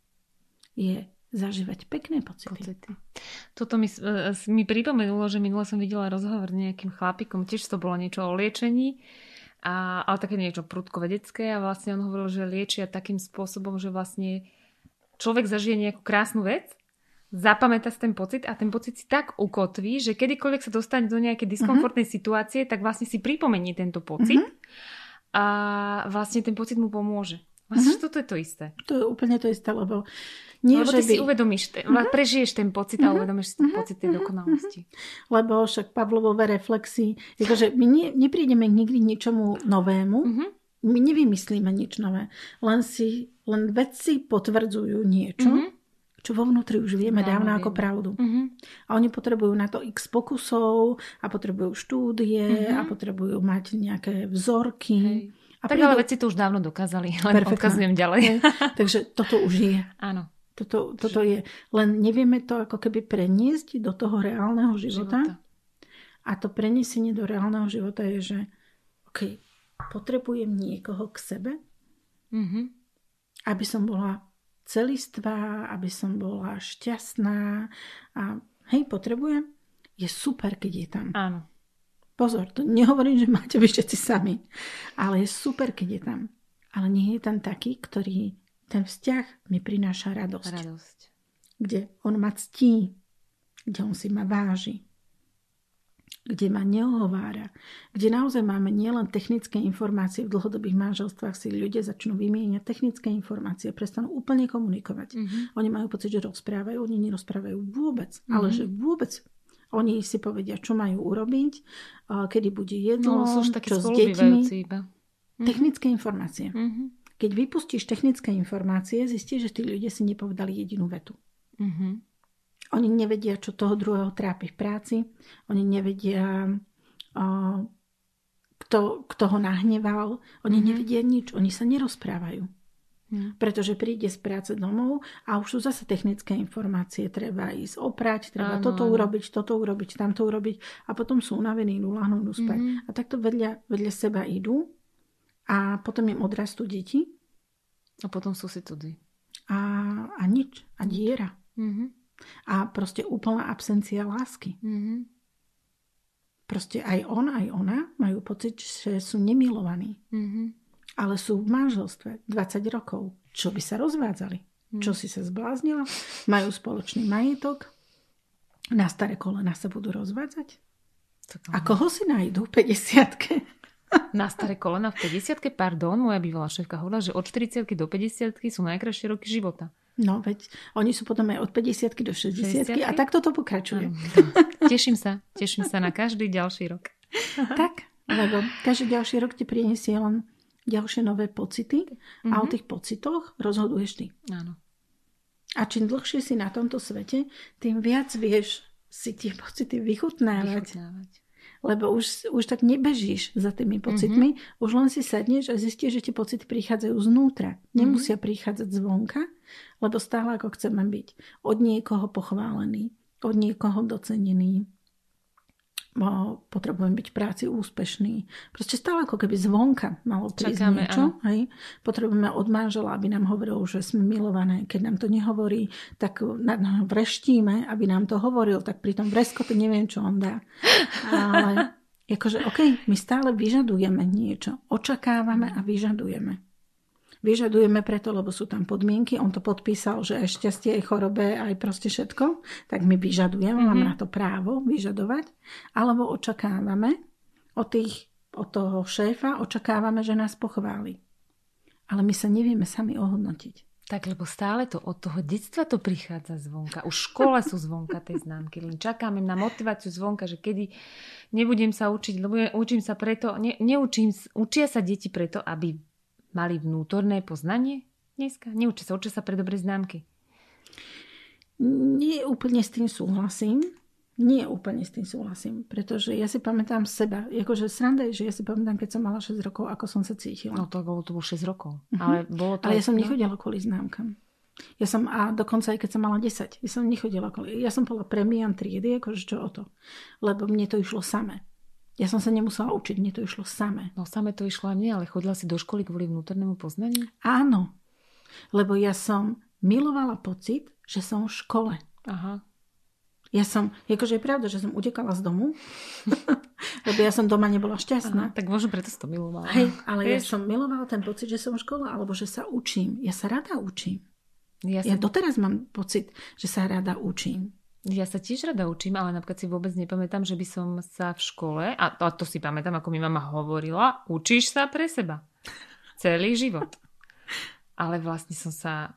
je zažívať pekné pocity. pocity. Toto mi, mi pripomenulo, že minule som videla rozhovor s nejakým chlapikom, tiež to bolo niečo o liečení, a, ale také niečo prudkovedecké, a vlastne on hovoril, že liečia takým spôsobom, že vlastne človek zažije nejakú krásnu vec, zapamätá si ten pocit a ten pocit si tak ukotví, že kedykoľvek sa dostane do nejakej diskomfortnej uh-huh. situácie, tak vlastne si pripomenie tento pocit uh-huh. a vlastne ten pocit mu pomôže. Vlastne, uh-huh. toto je to isté. To je úplne to isté, lebo nie, lebo že ty by... si uvedomíš, te, uh-huh. prežiješ ten pocit a uvedomíš si ten uh-huh. pocit tej dokonalosti. Uh-huh. Lebo však Pavlovové reflexy, akože my nie, neprídeme nikdy ničomu novému, uh-huh. my nevymyslíme nič nové, len si, len vedci potvrdzujú niečo, uh-huh. čo vo vnútri už vieme no, dávno ako pravdu. Uh-huh. A oni potrebujú na to x pokusov a potrebujú štúdie uh-huh. a potrebujú mať nejaké vzorky. Hej. A tak prídu... ale vedci to už dávno dokázali, len Perfektná. Odkazujem ďalej. Hej. Takže toto už je. Áno. Toto, toto je. Len nevieme to ako keby preniesť do toho reálneho života. života. A to preniesenie do reálneho života je, že OK, potrebujem niekoho k sebe, uh-huh. aby som bola celistvá, aby som bola šťastná. A hej, potrebujem. Je super, keď je tam. Áno. Pozor, to nehovorím, že máte vy všetci sami. Ale je super, keď je tam. Ale nie je tam taký, ktorý ten vzťah mi prináša radosť. Radosť. Kde on ma ctí. Kde on si ma váži. Kde ma neohovára. Kde naozaj máme nielen technické informácie. V dlhodobých manželstvách si ľudia začnú vymieňať technické informácie. Prestanú úplne komunikovať. Mm-hmm. Oni majú pocit, že rozprávajú. Oni nerozprávajú vôbec. Mm-hmm. Ale že vôbec. Oni si povedia, čo majú urobiť, kedy bude jedlo, no, čo s deťmi. Iba. Mm-hmm. Technické informácie. Mm-hmm. Keď vypustíš technické informácie, zistíš, že tí ľudia si nepovedali jedinú vetu. Mm-hmm. Oni nevedia, čo toho druhého trápi v práci. Oni nevedia, uh, kto, kto ho nahneval. Oni mm-hmm. nevedia nič. Oni sa nerozprávajú. Mm. Pretože príde z práce domov a už sú zase technické informácie. Treba ísť oprať, treba ano, toto ano. urobiť, toto urobiť, tamto urobiť. A potom sú unavení, ľahnú spať. Mm-hmm. A takto vedľa, vedľa seba idú. A potom im odrastú deti. A potom sú si cudzí. A, a nič. A diera. Mm-hmm. A proste úplná absencia lásky. Mm-hmm. Proste aj on, aj ona majú pocit, že sú nemilovaní. Mm-hmm. Ale sú v manželstve dvadsať rokov. Čo by sa rozvádzali? Mm. Čo si sa zbláznila? Majú spoločný majetok. Na staré kolena sa budú rozvádzať. A koho si nájdú v päťdesiatke? Na staré kolena v päťdesiatke? Pardon, moja bývalá šéfka hovorila, že od štyridsiatky do päťdesiatky sú najkrajšie roky života. No veď, oni sú potom aj od päťdesiatky do šesťdesiatky a takto to pokračuje. Ano, teším sa. Teším sa na každý ďalší rok. Tak, lebo každý ďalší rok ti prinesie len ďalšie nové pocity mm-hmm. a o tých pocitoch rozhoduješ ty. Áno. A čím dlhšie si na tomto svete, tým viac vieš si tie pocity vychutnávať. vychutnávať. Lebo už, už tak nebežíš za tými pocitmi, mm-hmm. už len si sadneš a zistíš, že tie pocity prichádzajú znútra. Nemusia mm-hmm. prichádzať zvonka, lebo stále ako chceme byť od niekoho pochválený, od niekoho docenený. Potrebujem byť v práci úspešný. Proste stále ako keby zvonka malo prísť Čakáme, niečo. Hej. Potrebujeme od manžela, aby nám hovoril, že sme milované. Keď nám to nehovorí, tak vreštíme, aby nám to hovoril. Tak pri tom vreskote neviem, čo on dá. Ale akože OK, my stále vyžadujeme niečo. Očakávame a vyžadujeme. Vyžadujeme preto, lebo sú tam podmienky. On to podpísal, že aj šťastie, aj chorobe, aj proste všetko. Tak my vyžadujeme, mm-hmm. máme na to právo vyžadovať. Alebo očakávame od tých od toho šéfa očakávame, že nás pochváli. Ale my sa nevieme sami ohodnotiť. Tak, lebo stále to od toho detstva to prichádza zvonka. Už v škole sú zvonka tej známky. Len čakáme na motiváciu zvonka, že kedy nebudem sa učiť, lebo učím sa preto, ne, neučím, učia sa deti preto, aby mali vnútorné poznanie dneska? Neučia sa, učia sa pre dobré známky. Nie úplne s tým súhlasím. Nie úplne s tým súhlasím, pretože ja si pamätám seba, akože sranda je, že ja si pamätám, keď som mala šesť rokov, ako som sa cítila. No to bolo, to bolo šesť rokov. Uh-huh. Ale, bolo to, ale ja som nechodila kvôli známkam. Ja som, a dokonca aj keď som mala desať, ja som nechodila kvôli, ja som bola premian triedy, akože čo o to. Lebo mne to išlo samé. Ja som sa nemusela učiť, mne to išlo samé. No samé to išlo aj mne, ale chodila si do školy kvôli vnútornému poznaniu? Áno, lebo ja som milovala pocit, že som v škole. Aha. Ja som, akože je pravda, že som utekala z domu, lebo ja som doma nebola šťastná. Aha, tak možno preto si to milovala. Hej, ale Vieš? ja som milovala ten pocit, že som v škole, alebo že sa učím. Ja sa rada učím. Ja, ja som... doteraz mám pocit, že sa rada učím. Ja sa tiež rada učím, ale napríklad si vôbec nepamätám, že by som sa v škole, a to, a to si pamätám, ako mi mama hovorila, učíš sa pre seba. Celý život. Ale vlastne som sa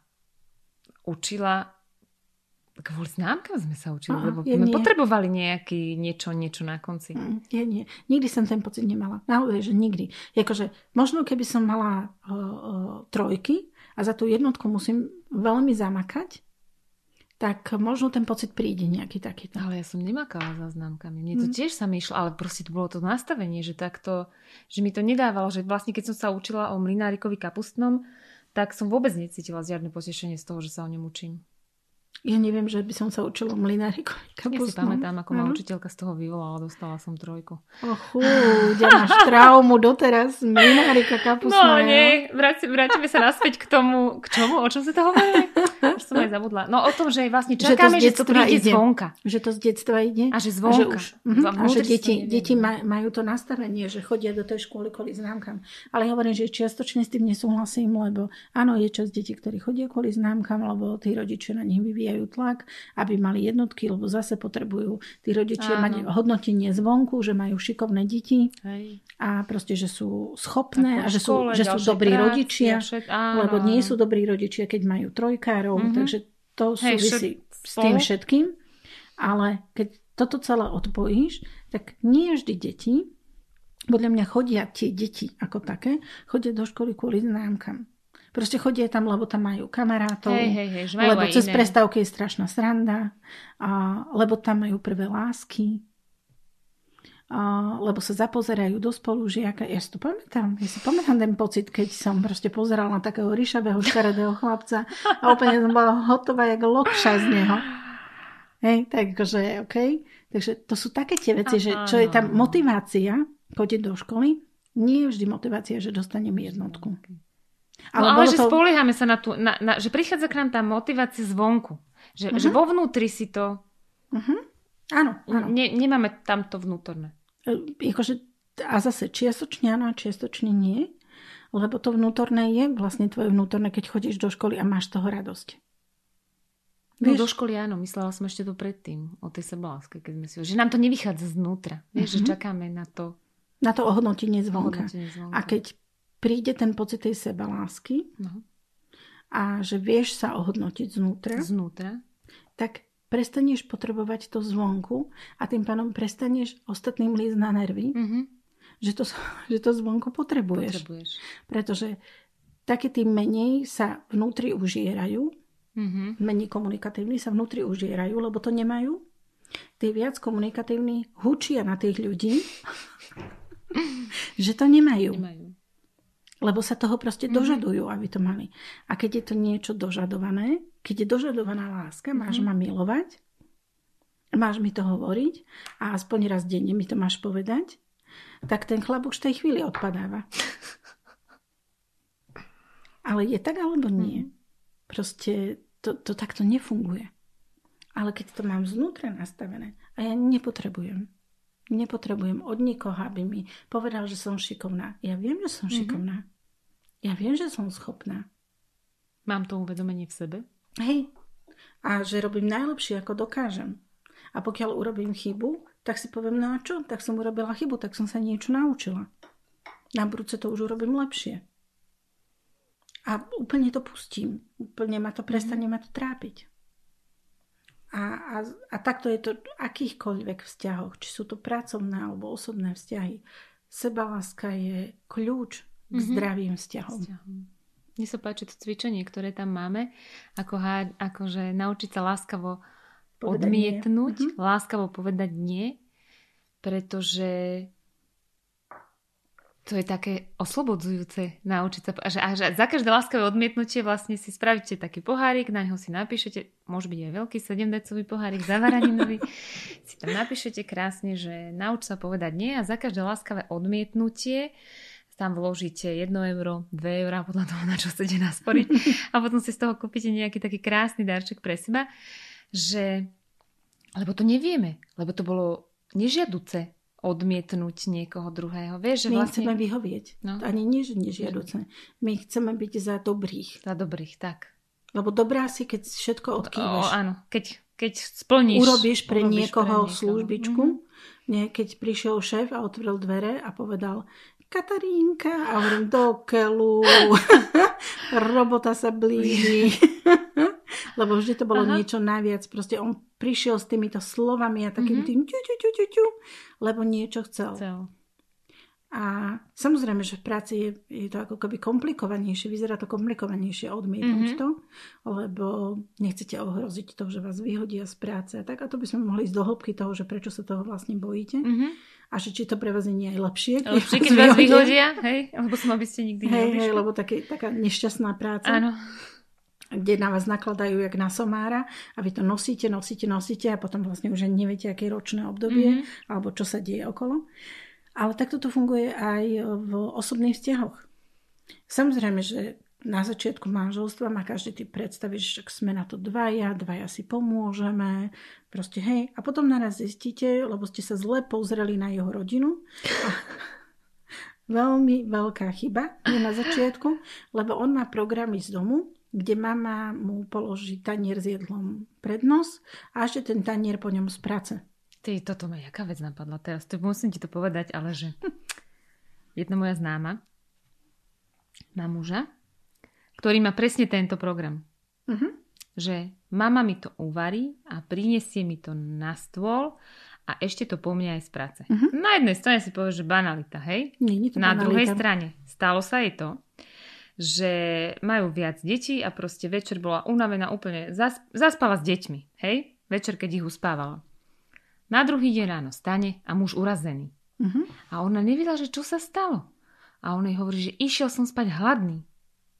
učila... Kvôli známkam sme sa učili, Aha, lebo sme nie. potrebovali nejaký, niečo, niečo na konci. Mm, ja nie. Nikdy som ten pocit nemala. Naozaj, že nikdy. Jakože, možno keby som mala o, o, trojky a za tú jednotku musím veľmi zamakať, tak možno ten pocit príde nejaký takýto. Ale ja som nemakala za známkami. Mne to mm. tiež sa mi išlo, ale proste to bolo to nastavenie, že takto, že mi to nedávalo, že vlastne keď som sa učila o mlinárikovi kapustnom, tak som vôbec necítila žiadne potešenie z toho, že sa o ňom učím. Ja neviem, že by som sa učila mlinárikovi kapustnom. Ja si pamätám, ako ma učiteľka z toho vyvolala, dostala som trojku. Ochú, ja máš traumu doteraz, mlinárika kapustná. No nie, vrátime sa naspäť k tomu, k čomu, o čom sa to hovorí? Už som aj zabudla. No o tom, že vlastne čakáme, že to, že to príde ide. zvonka. Že to z detstva ide. A že zvonka. A že, už, uh-huh, a že deti, deti majú to nastavenie, že chodia do tej školy kvôli známkam. Ale ja hovorím, že čiastočne s tým nesúhlasím, lebo áno, je časť detí, ktorí chodia kvôli známkam, lebo tí rodičia na nich vyvíjajú tlak, aby mali jednotky, lebo zase potrebujú tí rodičia áno. mať hodnotenie zvonku, že majú šikovné deti. Hej. A proste, že sú schopné a že sú, že sú dobrí práci, rodičia, všet, lebo nie sú dobrí rodičia, keď majú trojkárov, mm-hmm. takže to Hej, súvisí šet, s tým všetkým. Ale keď toto celé odpojíš, tak nie vždy deti, podľa mňa chodia tie deti ako také, chodia do školy kvôli známkam. Proste chodia tam, lebo tam majú kamarátov, hej, hej, hej, lebo cez iné. prestávky je strašná sranda, a, lebo tam majú prvé lásky, a, lebo sa zapozerajú do spolužiaka. Ja si to pamätám. Ja si pamätám ten pocit, keď som proste pozerala na takého ryšavého, škaredého chlapca a úplne som bola hotová jak lokša z neho. Hej, takže okej. Okay. Takže to sú také tie veci, že čo je tam motivácia chodiť do školy, nie je vždy motivácia, že dostanem jednotku. Ale, no, ale že to... spoliehame sa na tú, na, na, že prichádza k nám tá motivácia zvonku. Že, uh-huh. že vo vnútri si to... Uh-huh. Áno, áno. Ne, nemáme tam to vnútorné. E, akože, a zase čiastočne áno, čiastočne nie. Lebo to vnútorné je vlastne tvoje vnútorné, keď chodíš do školy a máš toho radosť. No do školy áno, myslela som ešte to predtým, o tej sebaláske, keď sme si... Že nám to nevychádza znútra. Vieš, uh-huh. že čakáme na to... Na to ohodnotenie zvonka. Ohodnotenie zvonka. A keď príde ten pocit tej sebalásky uh-huh. a že vieš sa ohodnotiť znútra, znútra, tak prestaneš potrebovať to zvonku a tým pánom prestaneš ostatným lísť na nervy, uh-huh. že, to, že to zvonku potrebuješ. potrebuješ. Pretože také tí menej sa vnútri užierajú, uh-huh. menej komunikatívni sa vnútri užierajú, lebo to nemajú. Tí viac komunikatívni hučia na tých ľudí, že to nemajú. nemajú. Lebo sa toho proste mm-hmm. dožadujú, aby to mali. A keď je to niečo dožadované, keď je dožadovaná láska, máš mm-hmm. ma milovať, máš mi to hovoriť a aspoň raz denne mi to máš povedať, tak ten chlap už v tej chvíli odpadáva. Ale je tak alebo nie? Mm-hmm. Proste to, to takto nefunguje. Ale keď to mám znútra nastavené a ja nepotrebujem, nepotrebujem od nikoho, aby mi povedal, že som šikovná. Ja viem, že som mm-hmm. šikovná. Ja viem, že som schopná. Mám to uvedomenie v sebe? Hej. A že robím najlepšie, ako dokážem. A pokiaľ urobím chybu, tak si poviem, no a čo? Tak som urobila chybu, tak som sa niečo naučila. Na budúce to už urobím lepšie. A úplne to pustím. Úplne ma to prestane ma to trápiť. A, a, a takto je to v akýchkoľvek vzťahoch, či sú to pracovné alebo osobné vzťahy. Sebaláska je kľúč k mm-hmm. zdravým vzťahom. Vzťahom. Mne sa páči to cvičenie, ktoré tam máme, ako há, akože naučiť sa láskavo povedať odmietnúť, nie. láskavo povedať nie, pretože to je také oslobodzujúce naučiť sa. A že, a že za každé láskavé odmietnutie vlastne si spravíte taký pohárik, na ňo si napíšete, môže byť aj veľký sedemdecový pohárik, zavaraninový, si tam napíšete krásne, že nauč sa povedať nie a za každé láskavé odmietnutie tam vložíte jedno euro, dve eurá, podľa toho, na čo chcete nasporiť a potom si z toho kúpite nejaký taký krásny darček pre seba, že lebo to nevieme, lebo to bolo nežiaduce odmietnúť niekoho druhého. Vieš, že my vlastne... chceme vyhovieť. No. Ani nie, že nežiaduce. My chceme byť za dobrých. Za dobrých, tak. Lebo dobrá si, keď všetko odkývaš. O, áno, keď, keď splníš. Urobíš pre urobíš niekoho pre niekoho. službičku. Mm-hmm. Nie, keď prišiel šéf a otvoril dvere a povedal Katarínka a hovorím do keľu. Robota sa blíži. Lebo vždy to bolo Aha. niečo naviac. Proste on prišiel s týmito slovami a takým mm-hmm. tým ťu, ťu, ťu, ťu, ťu, lebo niečo chcel. chcel. A samozrejme, že v práci je, je to ako keby komplikovanejšie. Vyzerá to komplikovanejšie odmietnúť mm-hmm. to, lebo nechcete ohroziť to, že vás vyhodia z práce. A tak a to by sme mohli ísť do hĺbky toho, že prečo sa toho vlastne bojíte. Mm-hmm. A že či to pre vás nie je lepšie. Lepšie, keď vás vyhodia, hej? Alebo som, aby ste nikdy hej, neobišli. Hej, lebo také, taká nešťastná práca. Áno. Kde na vás nakladajú jak na somára a vy to nosíte, nosíte, nosíte a potom vlastne už neviete, aké ročné obdobie mm-hmm. alebo čo sa deje okolo. Ale takto to funguje aj v osobných vzťahoch. Samozrejme, že na začiatku manželstva má každý typ predstaví, že sme na to dvaja, dvaja si pomôžeme, proste hej. A potom naraz zistíte, lebo ste sa zle pozreli na jeho rodinu. A veľmi veľká chyba je na začiatku, lebo on má programy z domu, kde mama mu položí tanier s jedlom pred nos a ešte ten tanier po ňom z práce. Ty, toto ma jaká vec napadla teraz. To musím ti to povedať, ale že jedna moja známa má muža, ktorý má presne tento program. Uh-huh. Že mama mi to uvarí a prinesie mi to na stôl a ešte to po mne aj z práce. Uh-huh. Na jednej strane si povieš, že banalita, hej? Nie, nie to na banalita. Druhej strane stalo sa jej to, že majú viac detí a proste večer bola unavená úplne, zas, zaspala s deťmi, hej? Večer, keď ich uspávala. Na druhý deň ráno stane a muž urazený. Uh-huh. A ona nevedela, že čo sa stalo. A on jej hovorí, že išiel som spať hladný.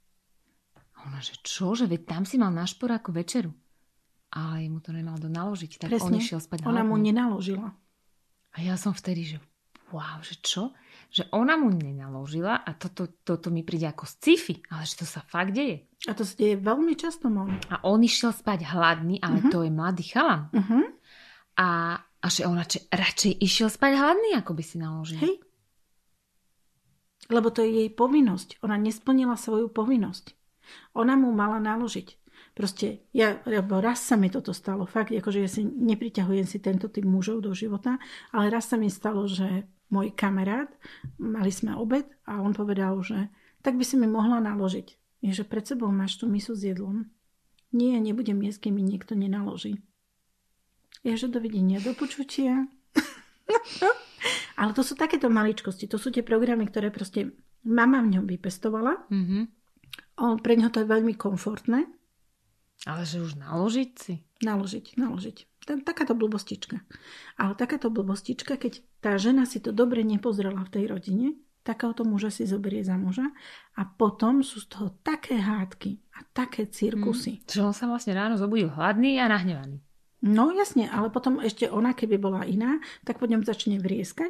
A ona, že čo? Že veď tam si mal na šporáku večeru. Ale mu to nemal do naložiť. Tak presne, on išiel spať hladný. Ona mu nenaložila. A ja som vtedy, že wow, že čo? Že ona mu nenaložila a toto, toto mi príde ako sci-fi. Ale že to sa fakt deje. A to sa deje veľmi často, môj. A on išiel spať hladný, ale uh-huh. to je mladý chalan. Uh-huh. A A že ona či, radšej išiel spať hladný, ako by si naložil. Hej. Lebo to je jej povinnosť. Ona nesplnila svoju povinnosť. Ona mu mala naložiť. Proste, ja, lebo raz sa mi toto stalo. Fakt, akože ja si nepriťahujem si tento typ mužov do života, ale raz sa mi stalo, že môj kamarát, mali sme obed a on povedal, že tak by si mi mohla naložiť. Je, že pred sebou máš tú misu s jedlom. Nie, nebudem jesť, keď mi niekto nenaloží. Ježe, dovidenia, do počutia. Ale to sú takéto maličkosti. To sú tie programy, ktoré proste mama v ňom vypestovala. Mm-hmm. On, pre ňoho to je veľmi komfortné. Ale že už naložiť si? Naložiť, naložiť. Takáto blbostička. Ale takáto blbostička, keď tá žena si to dobre nepozrela v tej rodine, takéhoto muža si zoberie za muža a potom sú z toho také hádky a také cirkusy. Mm. Že on sa vlastne ráno zobudil hladný a nahnevaný. No jasne, ale potom ešte ona, keby bola iná, tak po ňom začne vrieskať.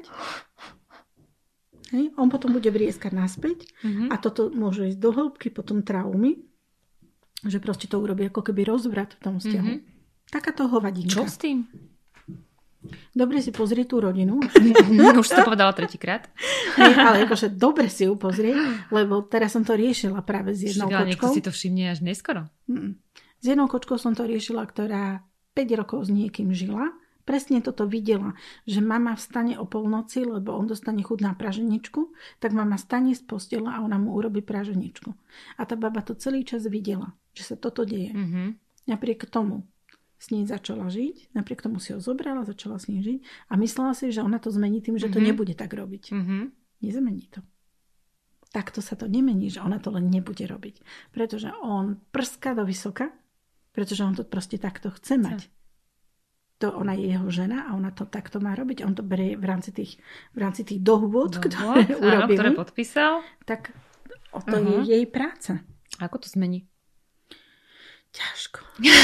Hej? On potom bude vrieskať naspäť mm-hmm. a toto môže ísť do hĺbky, potom traumy, že proste to urobí ako keby rozvrat v tom vzťahu. Mm-hmm. Takáto hovadinka. Čo s tým? Dobre si pozri tú rodinu. Už si to povedala tretíkrát. Hej, ale akože dobre si ju pozri, lebo teraz som to riešila práve s jednou Však, kočkou. Ale niekto si to všimne až neskoro. Mm. S jednou kočkou som to riešila, ktorá päť rokov s niekým žila, presne toto videla, že mama vstane o polnoci, lebo on dostane chuť na praženičku, tak mama stane z postela a ona mu urobí praženičku. A tá baba to celý čas videla, že sa toto deje. Mm-hmm. Napriek tomu s nej začala žiť, napriek tomu si ho zobrala, začala s nej žiť a myslela si, že ona to zmení tým, že to mm-hmm. nebude tak robiť. Mm-hmm. Nezmení to. Takto sa to nemení, že ona to len nebude robiť. Pretože on prská do vysoka, pretože on to proste takto chce mať. To ona je jeho žena a ona to takto má robiť. On to berie v rámci tých, v rámci tých dohôd, ktoré urobili. Ktoré podpísal. Tak o to uh-huh. je jej práca. Ako to zmení? Ťažko.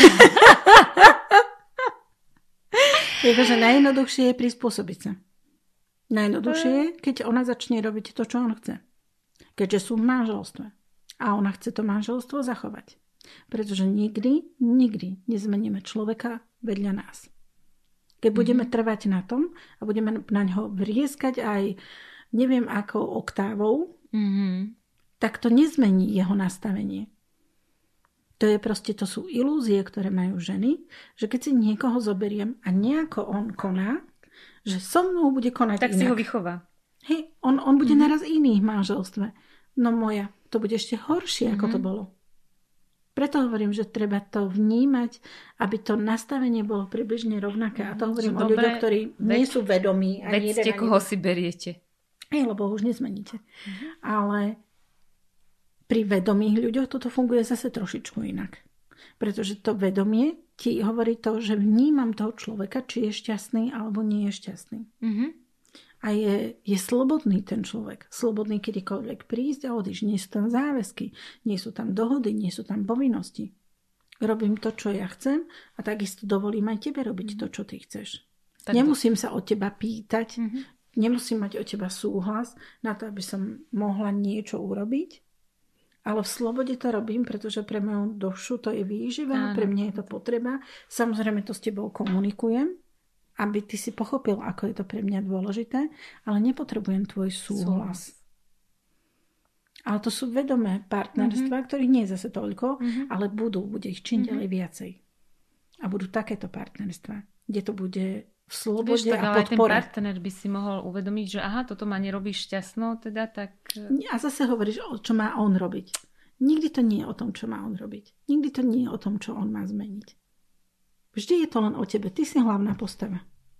Takže najjednoduchšie je prispôsobiť sa. Najjednoduchšie je, keď ona začne robiť to, čo on chce. Keďže sú v manželstve. A ona chce to manželstvo zachovať. Pretože nikdy, nikdy nezmeníme človeka vedľa nás. Keď mm-hmm. budeme trvať na tom a budeme na ňo vrieskať aj neviem akou oktávou, mm-hmm. tak to nezmení jeho nastavenie. To je proste, to sú ilúzie, ktoré majú ženy, že keď si niekoho zoberiem a nejako on koná, že so mnou bude konať tak inak. Tak si ho vychová. Hej, on, on bude mm-hmm. naraz iný v manželstve. No moja, to bude ešte horšie, mm-hmm. ako to bolo. Preto hovorím, že treba to vnímať, aby to nastavenie bolo približne rovnaké. A to hovorím o ľuďoch, ktorí veď, nie sú vedomí. Vedzte, koho si beriete. Hej, lebo už nezmeníte. Uh-huh. Ale pri vedomých ľuďoch toto funguje zase trošičku inak. Pretože to vedomie ti hovorí to, že vnímam toho človeka, či je šťastný alebo nie je šťastný. Uh-huh. A je, je slobodný ten človek. Slobodný kedykoľvek prísť a odísť. Nie sú tam záväzky, nie sú tam dohody, nie sú tam povinnosti. Robím to, čo ja chcem a takisto dovolím aj tebe robiť to, čo ty chceš. Tak nemusím to... sa od teba pýtať, mm-hmm. nemusím mať od teba súhlas na to, aby som mohla niečo urobiť. Ale v slobode to robím, pretože pre moju dušu to je výživa, pre mňa je to potreba. Samozrejme to s tebou komunikujem, aby ty si pochopil, ako je to pre mňa dôležité, ale nepotrebujem tvoj súhlas. Ale to sú vedomé partnerstvá, mm-hmm. ktorých nie je zase toľko, mm-hmm. ale budú, bude ich čím ďalej mm-hmm. viacej. A budú takéto partnerstvá, kde to bude v slobode Víš, tak, a podpore. Ale ten partner by si mohol uvedomiť, že aha, toto ma nerobí šťastnou, teda tak... A zase hovoríš, čo má on robiť. Nikdy to nie je o tom, čo má on robiť. Nikdy to nie je o tom, čo on má zmeniť. Vždy je to len o tebe. Ty si hlavná postava.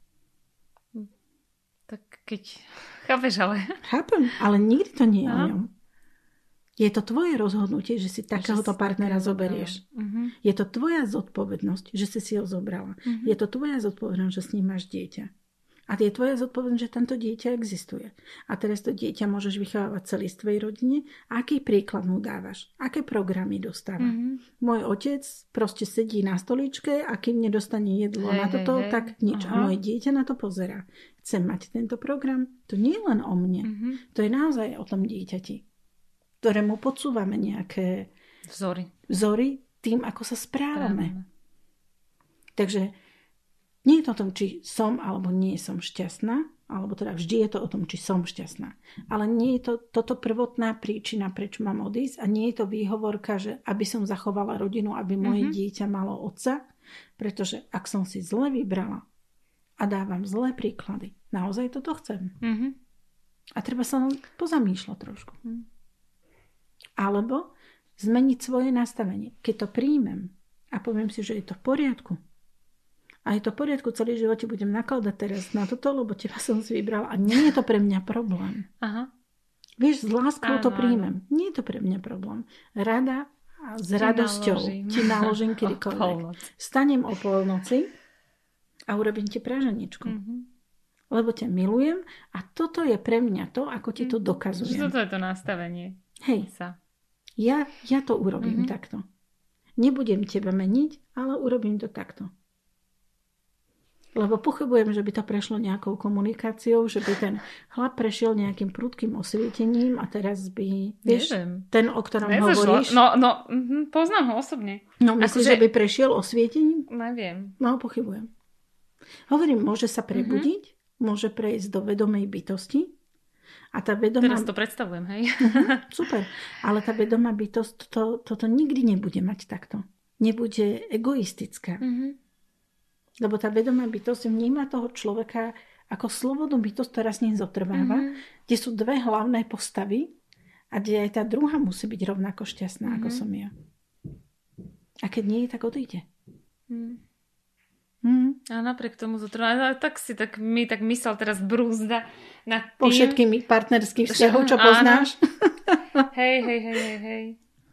Tak keď... Chápeš, ale... Chápem, ale nikdy to nie je no. o ňom. Je to tvoje rozhodnutie, že si takéhoto partnera zoberieš. Uh-huh. Je to tvoja zodpovednosť, že si si ho zobrala. Uh-huh. Je to tvoja zodpovednosť, že s ním máš dieťa. A je tvoja zodpovednosť, že tento dieťa existuje. A teraz to dieťa môžeš vychovávať celý z tvojej rodine. Aký príklad mu dávaš? Aké programy dostáva? Uh-huh. Môj otec proste sedí na stoličke a kým nedostane jedlo hey, na toto, hey, tak nič. Uh-huh. A moje dieťa na to pozerá. Chcem mať tento program. To nie je len o mne. Uh-huh. To je naozaj o tom dieťati, ktorému podsúvame nejaké vzory. vzory tým, ako sa správame. Práve. Takže nie je to o tom, či som alebo nie som šťastná, alebo teda vždy je to o tom, či som šťastná. Ale nie je to toto prvotná príčina, prečo mám odísť a nie je to výhovorka, že aby som zachovala rodinu, aby moje mm-hmm. dieťa malo otca, pretože ak som si zle vybrala a dávam zlé príklady, naozaj toto chcem. Mm-hmm. A treba sa pozamýšľať trošku. Mm. Alebo zmeniť svoje nastavenie. Keď to príjmem a poviem si, že je to v poriadku, a je to v poriadku, celý živote budem nakladať teraz na toto, lebo teba som si vybrala a nie je to pre mňa problém. Aha. Vieš, s láskou to príjmem. Áno. Nie je to pre mňa problém. Rada a s ti radosťou naložím. ti naložím kedykoľvek. Stanem o polnoci a urobím ti praženičku. Mm-hmm. Lebo ťa milujem a toto je pre mňa to, ako ti to dokazujem. Toto je to nastavenie. Hej, sa. Ja, ja to urobím mm-hmm. takto. Nebudem teba meniť, ale urobím to takto. Lebo pochybujem, že by to prešlo nejakou komunikáciou, že by ten chlap prešiel nejakým prudkým osvietením a teraz by, vieš, Neviem. ten, o ktorom Nezašlo. hovoríš. No, no, uh-huh, poznám ho osobne. No, myslíš, že... že by prešiel osvietením? Neviem. No, pochybujem. Hovorím, môže sa prebudiť, uh-huh. môže prejsť do vedomej bytosti a tá vedomá... Teraz to predstavujem, hej. Uh-huh, super. Ale tá vedomá bytosť to, toto nikdy nebude mať takto. Nebude egoistická. Uh-huh. Lebo tá vedomá bytosť vníma toho človeka ako slobodnú bytosť, ktorá s ním zotrváva, mm-hmm. kde sú dve hlavné postavy a kde aj tá druhá musí byť rovnako šťastná, mm-hmm. ako som ja. A keď nie, tak odíde. Mm. Mm. A napriek tomu zotrváva. Tak si tak, mi tak myslel teraz brúzda nad tým. Po všetkými partnerských vzťahov, čo poznáš. hej, hej, hej, hej, hej.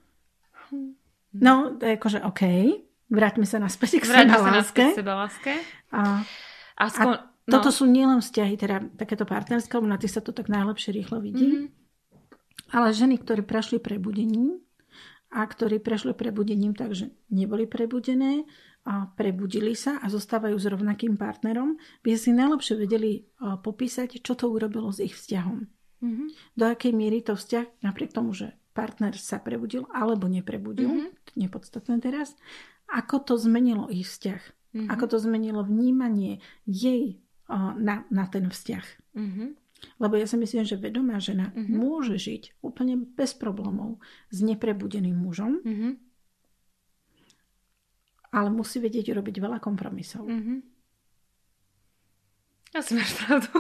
No, akože okej. Okay. Vráťme sa naspäť k Vráťme seba sa láske. naspäť k seba láske. A, a, skon, a toto no. sú nielen vzťahy, teda takéto partnerské, lebo na tých sa to tak najlepšie rýchlo vidí. Mm-hmm. Ale ženy, ktorí prešli prebudením a ktorí prešli prebudením tak, že neboli prebudené a prebudili sa a zostávajú s rovnakým partnerom, by si najlepšie vedeli popísať, čo to urobilo s ich vzťahom. Mm-hmm. Do akej miery to vzťah, napriek tomu, že partner sa prebudil alebo neprebudil, mm-hmm. to je nepodstatné teraz, ako to zmenilo ich vzťah. Mm-hmm. Ako to zmenilo vnímanie jej uh, na, na ten vzťah. Mm-hmm. Lebo ja si myslím, že vedomá žena mm-hmm. môže žiť úplne bez problémov s neprebudeným mužom, mm-hmm. ale musí vedieť robiť veľa kompromisov. Mm-hmm. Asi máš pravdu.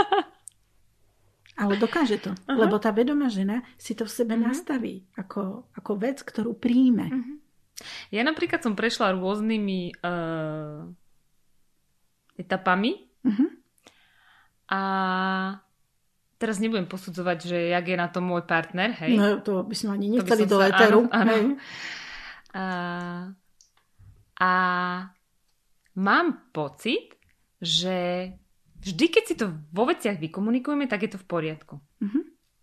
Ale dokáže to. Uh-huh. Lebo tá vedomá žena si to v sebe uh-huh. nastaví ako, ako vec, ktorú príjme. Uh-huh. Ja napríklad som prešla rôznymi uh, etapami uh-huh. a teraz nebudem posudzovať, že jak je na tom môj partner, hej. No to by sme ani nechceli do éteru. Áno, áno. A, a mám pocit, že vždy, keď si to vo veciach vykomunikujeme, tak je to v poriadku. Uh-huh.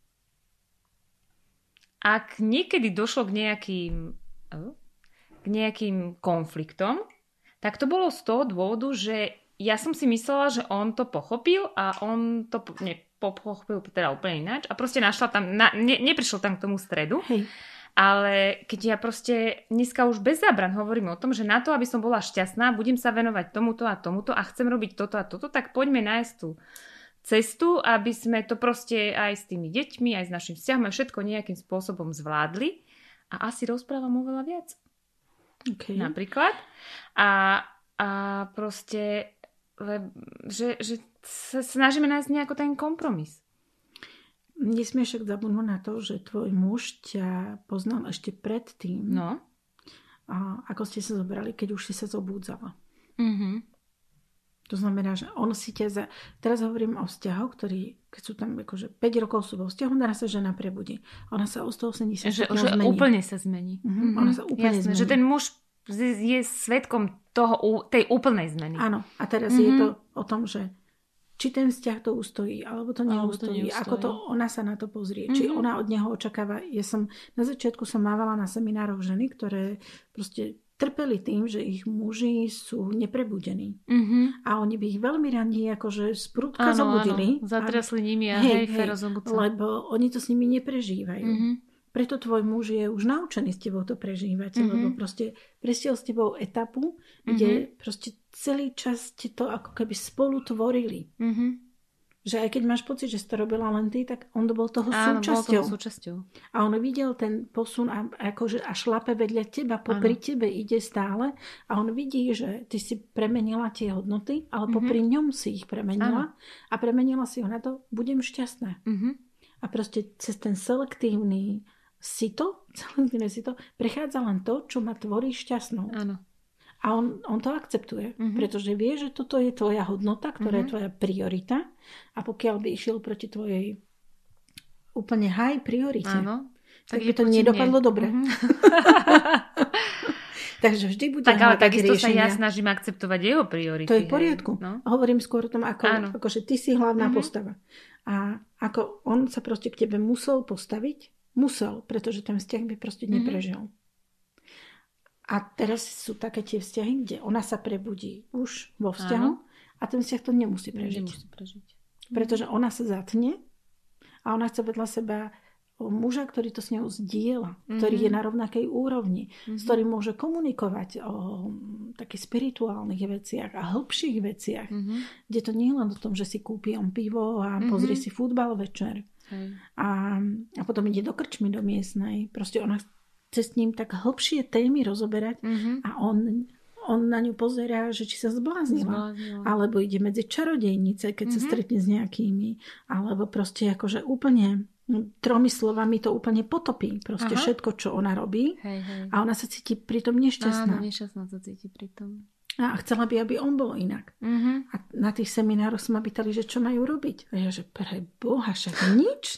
Ak niekedy došlo k nejakým k nejakým konfliktom, tak to bolo z toho dôvodu, že ja som si myslela, že on to pochopil a on to nepochopil teda úplne ináč a proste našla tam, na, ne, neprišiel tam k tomu stredu. Hej. Ale keď ja proste dneska už bez zábran hovorím o tom, že na to, aby som bola šťastná, budem sa venovať tomuto a tomuto a chcem robiť toto a toto, tak poďme nájsť tú cestu, aby sme to proste aj s tými deťmi, aj s našim vzťahom všetko nejakým spôsobom zvládli a asi rozprávam oveľa viac. Okay. Napríklad. A, a proste, že, že sa snažíme nájsť nejako ten kompromis. Nesmieš však zabudnúť na to, že tvoj muž ťa poznal ešte predtým. No. A ako ste sa zobrali, keď už si sa zobúdzala. Mhm. To znamená, že on si ťa za... Teraz hovorím o vzťahoch, ktorí, keď sú tam akože päť rokov sú vo vzťahu, naraz sa žena prebudí. Ona sa o stoosemdesiat že, že zmení. úplne sa zmení. Mm-hmm. Ona sa úplne Jasné, zmení. že ten muž je svedkom toho, tej úplnej zmeny. Áno. A teraz mm-hmm. je to o tom, že či ten vzťah to ustojí, alebo to neustojí. Alebo to ako to ona sa na to pozrie. Mm-hmm. Či ona od neho očakáva. Ja som, na začiatku som mávala na seminároch ženy, ktoré proste trpeli tým, že ich muži sú neprebudení. Mm-hmm. A oni by ich veľmi radi akože z prúdka zobudili. Áno, zatrasli nimi a hej, hej, hej ferozobudca. Lebo oni to s nimi neprežívajú. Mm-hmm. Preto tvoj muž je už naučený s tebou to prežívať. Mm-hmm. Lebo proste prešiel s tebou etapu, kde mm-hmm. proste celý čas ste to ako keby spolu tvorili. Mm-hmm. Že aj keď máš pocit, že si to robila len ty, tak on bol toho Áno, súčasťou. Bol toho súčasťou. A on videl ten posun a, akože, a šlape vedľa teba, popri Áno. tebe ide stále a on vidí, že ty si premenila tie hodnoty, ale mm-hmm. popri ňom si ich premenila Áno. a premenila si ho na to, budem šťastná. Mm-hmm. A proste cez ten selektívny sito, selektívne sito, prechádza len to, čo ma tvorí šťastnou. Áno. A on, on to akceptuje, mm-hmm. pretože vie, že toto je tvoja hodnota, ktorá mm-hmm. je tvoja priorita. A pokiaľ by išiel proti tvojej úplne high priorite, Áno, tak, tak by to nedopadlo nie. dobre. Mm-hmm. Takže vždy bude tak, ale takisto sa ja snažím akceptovať jeho priority. To je v poriadku. No? Hovorím skôr o tom, ako, ako že ty si hlavná mm-hmm. postava. A ako on sa proste k tebe musel postaviť, musel, pretože ten vzťah by proste mm-hmm. neprežil. A teraz sú také tie vzťahy, kde ona sa prebudí už vo vzťahu Áno. a ten vzťah to nemusí prežiť. Nemusí prežiť. Pretože ona sa zatne a ona chce vedľa seba muža, ktorý to s ňou zdieľa, mm-hmm. ktorý je na rovnakej úrovni, mm-hmm. s ktorým môže komunikovať o takých spirituálnych veciach a hĺbších veciach, mm-hmm. kde to nie je len o tom, že si kúpi on pivo a mm-hmm. pozrie si futbal večer. Mm. A, a potom ide do krčmy, do miestnej. Proste ona chce s ním tak hĺbšie témy rozoberať mm-hmm. a on, on na ňu pozerá, že či sa zbláznila. zbláznila. Alebo ide medzi čarodejnice, keď mm-hmm. sa stretne s nejakými. Alebo proste akože úplne tromi slovami to úplne potopí. Proste Aha. všetko, čo ona robí. Hej, hej. A ona sa cíti pritom nešťastná. Áno, nešťastná sa cíti pritom. A chcela by, aby on bol inak. Mm-hmm. A na tých seminároch sa ma pýtali, že čo majú robiť. A ja, že pre Boha, však nič.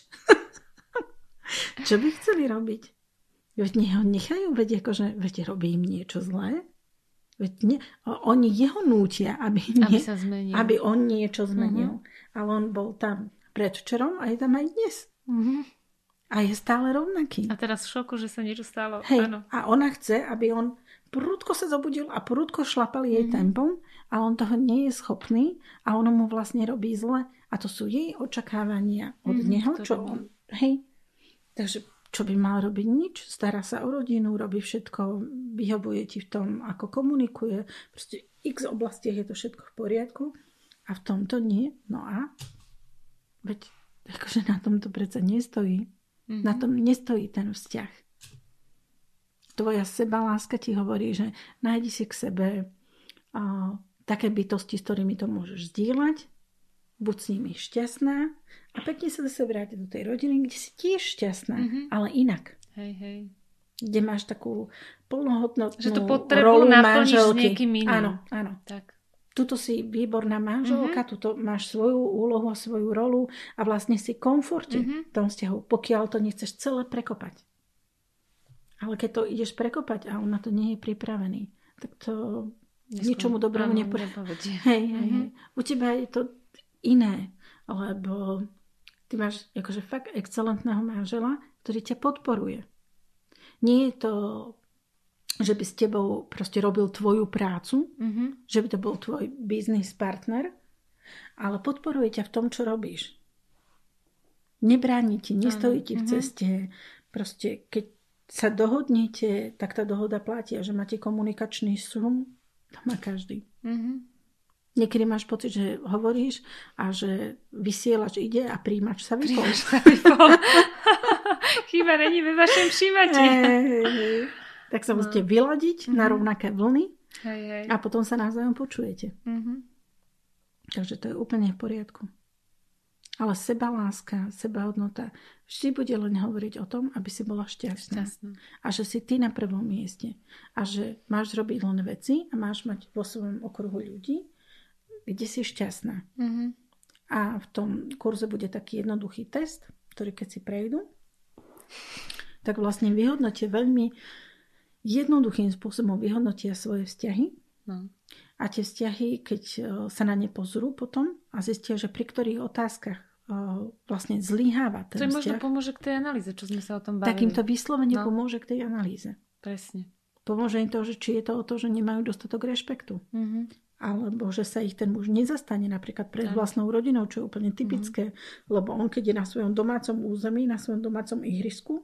Čo by chceli robiť? Veď ho nechajú, veď akože, veď robí im niečo zlé. Veď nie, oni jeho nútia, aby, nie, aby, sa zmenil. aby on niečo zmenil. Mm-hmm. Ale on bol tam predvčerom a je tam aj dnes. Mm-hmm. A je stále rovnaký. A teraz v šoku, že sa niečo stalo. Hej, áno. A ona chce, aby on prudko sa zobudil a prudko šlapal jej mm-hmm. tempom a on toho nie je schopný a ono mu vlastne robí zle. A to sú jej očakávania od mm-hmm, neho, čo on... Hej. Takže čo by mal robiť? Nič. Stará sa o rodinu, robí všetko, vyhovuje ti v tom, ako komunikuje. Proste x oblastiach je to všetko v poriadku a v tomto nie. No a veď akože na tom to predsa nestojí. Mm-hmm. Na tom nestojí ten vzťah. Tvoja sebaláska ti hovorí, že nájdi si k sebe uh, také bytosti, s ktorými to môžeš zdieľať, buď s nimi šťastná a pekne sa zase vrátiť do tej rodiny, kde si tiež šťastná, mm-hmm. ale inak. Hej, hej. Kde máš takú plnohodnotnú že tú potrebu naplníš s niekým iným. Áno, áno. Tak. Tuto si výborná manželka, mm-hmm. tuto máš svoju úlohu a svoju rolu a vlastne si komforte mm-hmm. v tom vzťahu, pokiaľ to nechceš celé prekopať. Ale keď to ideš prekopať a on na to nie je pripravený, tak to Neskôr, ničomu dobrému nepovedie. Hej, hej, mm-hmm. hej. U teba je to iné, lebo ty máš akože fakt excelentného manžela, ktorý ťa podporuje. Nie je to, že by s tebou proste robil tvoju prácu, mm-hmm. že by to bol tvoj business partner, ale podporuje ťa v tom, čo robíš. Nebráni ti, nestojí ti v ceste. Proste, keď sa dohodnete, tak tá dohoda platí a že máte komunikačný sum, to má každý. Mm-hmm. Niekedy máš pocit, že hovoríš a že vysielač ide a príjimač sa vypol. Chyba není ve vašem všímači. Hey, hey, hey. Tak sa musíte no. vyladiť mm-hmm. na rovnaké vlny hey, hey. a potom sa navzájom počujete. Mm-hmm. Takže to je úplne v poriadku. Ale sebaláska, sebahodnota vždy bude len hovoriť o tom, aby si bola šťastná. šťastná. A že si ty na prvom mieste. A že máš robiť len veci a máš mať vo svojom okruhu ľudí, kde si šťastná. Mm-hmm. A v tom kurze bude taký jednoduchý test, ktorý keď si prejdú, tak vlastne vyhodnotia veľmi jednoduchým spôsobom vyhodnotia svoje vzťahy. No. A tie vzťahy, keď sa na ne pozrú potom a zistia, že pri ktorých otázkach vlastne zlyháva ten vzťah. To možno pomôže k tej analýze, čo sme sa o tom bavili. Takýmto vyslovene no. pomôže k tej analýze. Presne. Pomôže im to, že či je to o to, že nemajú dostatok rešpektu. Mm-hmm. Alebo že sa ich ten muž nezastane napríklad pred tak. vlastnou rodinou, čo je úplne typické. Mm-hmm. Lebo on, keď je na svojom domácom území, na svojom domácom ihrisku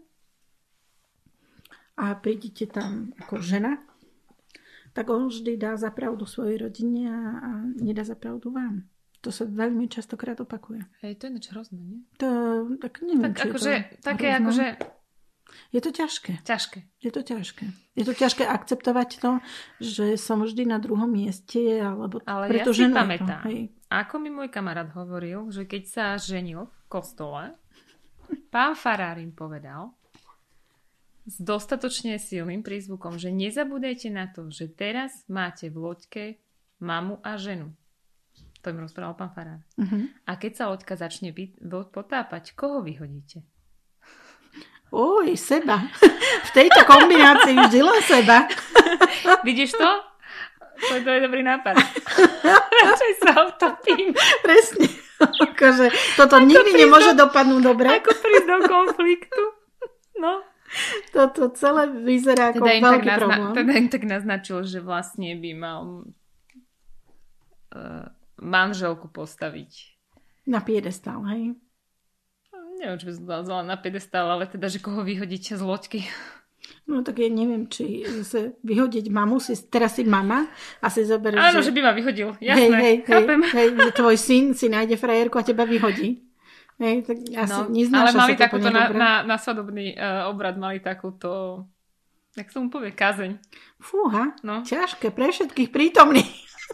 a prídete tam ako žena, tak on vždy dá za pravdu svojej rodine a nedá za pravdu vám. To sa veľmi častokrát opakuje. Hej, to je niečo hrozné, nie? To, tak neviem, tak či akože, je to také hrozné. akože... Je to ťažké. Ťažké. Je to ťažké. Je to ťažké akceptovať to, že som vždy na druhom mieste, alebo ale preto, ja si že pamätám, ako mi môj kamarát hovoril, že keď sa ženil v kostole, pán farár im povedal s dostatočne silným prízvukom, že nezabúdajte na to, že teraz máte v loďke mamu a ženu. To im rozprával pán farár. Uh-huh. A keď sa loďka začne potápať, koho vyhodíte? Oj, seba. V tejto kombinácii vždy len seba. Vidíš to? To je, to je dobrý nápad. Radšej sa utopím. Presne. Akože, toto ako nikdy nemôže do, dopadnúť dobre. Ako prísť do konfliktu. No. Toto celé vyzerá ako teda veľký nazna- problém. Teda im tak naznačil, že vlastne by mal uh, manželku postaviť. Na piedestál, hej? Neviem, či by som to nazvala na piedestál, ale teda, že koho vyhodíte z loďky. No tak ja neviem, či zase vyhodiť mamu, si, teraz si mama a si zoberieš... Áno, že... že by ma vyhodil, jasné, hej, hej, chápem. Hej, hej, že tvoj syn si nájde frajerku a teba vyhodí. Hej, tak asi no, neznáša ale mali sa to takúto na, na, na svadobný uh, obrad, mali takúto Jak sa mu povie, kazeň. Fúha, no. ťažké pre všetkých prítomných.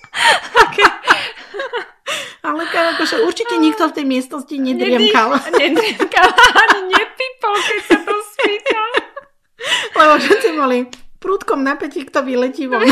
Ale akože určite nikto v tej miestnosti nedriemkal. Nedriemkal, ani nepípol, keď sa to spýtal. Lebo všetci boli prúdkom napätí, kto vyletí von.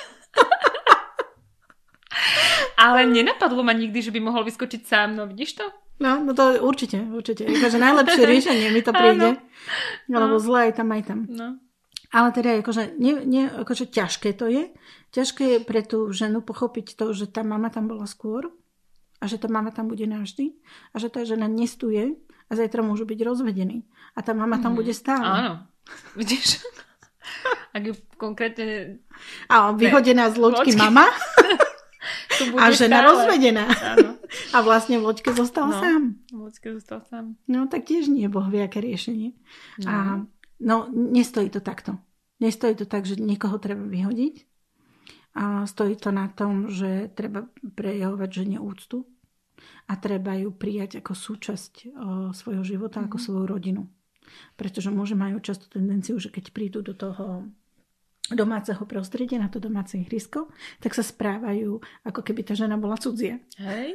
Ale nenapadlo ma nikdy, že by mohol vyskočiť sám, no vidíš to? No, no to určite, určite. Takže najlepšie riešenie mi to príde. Lebo zle aj tam, aj tam. No. Ale teda akože, nie, nie, akože ťažké to je. Ťažké je pre tú ženu pochopiť to, že tá mama tam bola skôr a že tá mama tam bude navždy a že tá žena nestuje a zajtra môžu byť rozvedení. A tá mama tam mm. bude stále. Áno. Vidíš? Ak je konkrétne... A vyhodená z loďky mama a žena stále rozvedená. Áno. A vlastne v loďke zostal no, sám. V loďke zostal sám. No tak tiež nie je Boh vie, aké riešenie. No. A no, nestojí to takto. Nestojí to tak, že niekoho treba vyhodiť. A stojí to na tom, že treba prejavovať žene úctu a treba ju prijať ako súčasť o, svojho života, mm-hmm. ako svoju rodinu. Pretože muži majú často tendenciu, že keď prídu do toho domáceho prostredia, na to domáce ihrisko, tak sa správajú, ako keby tá žena bola cudzia. Hej.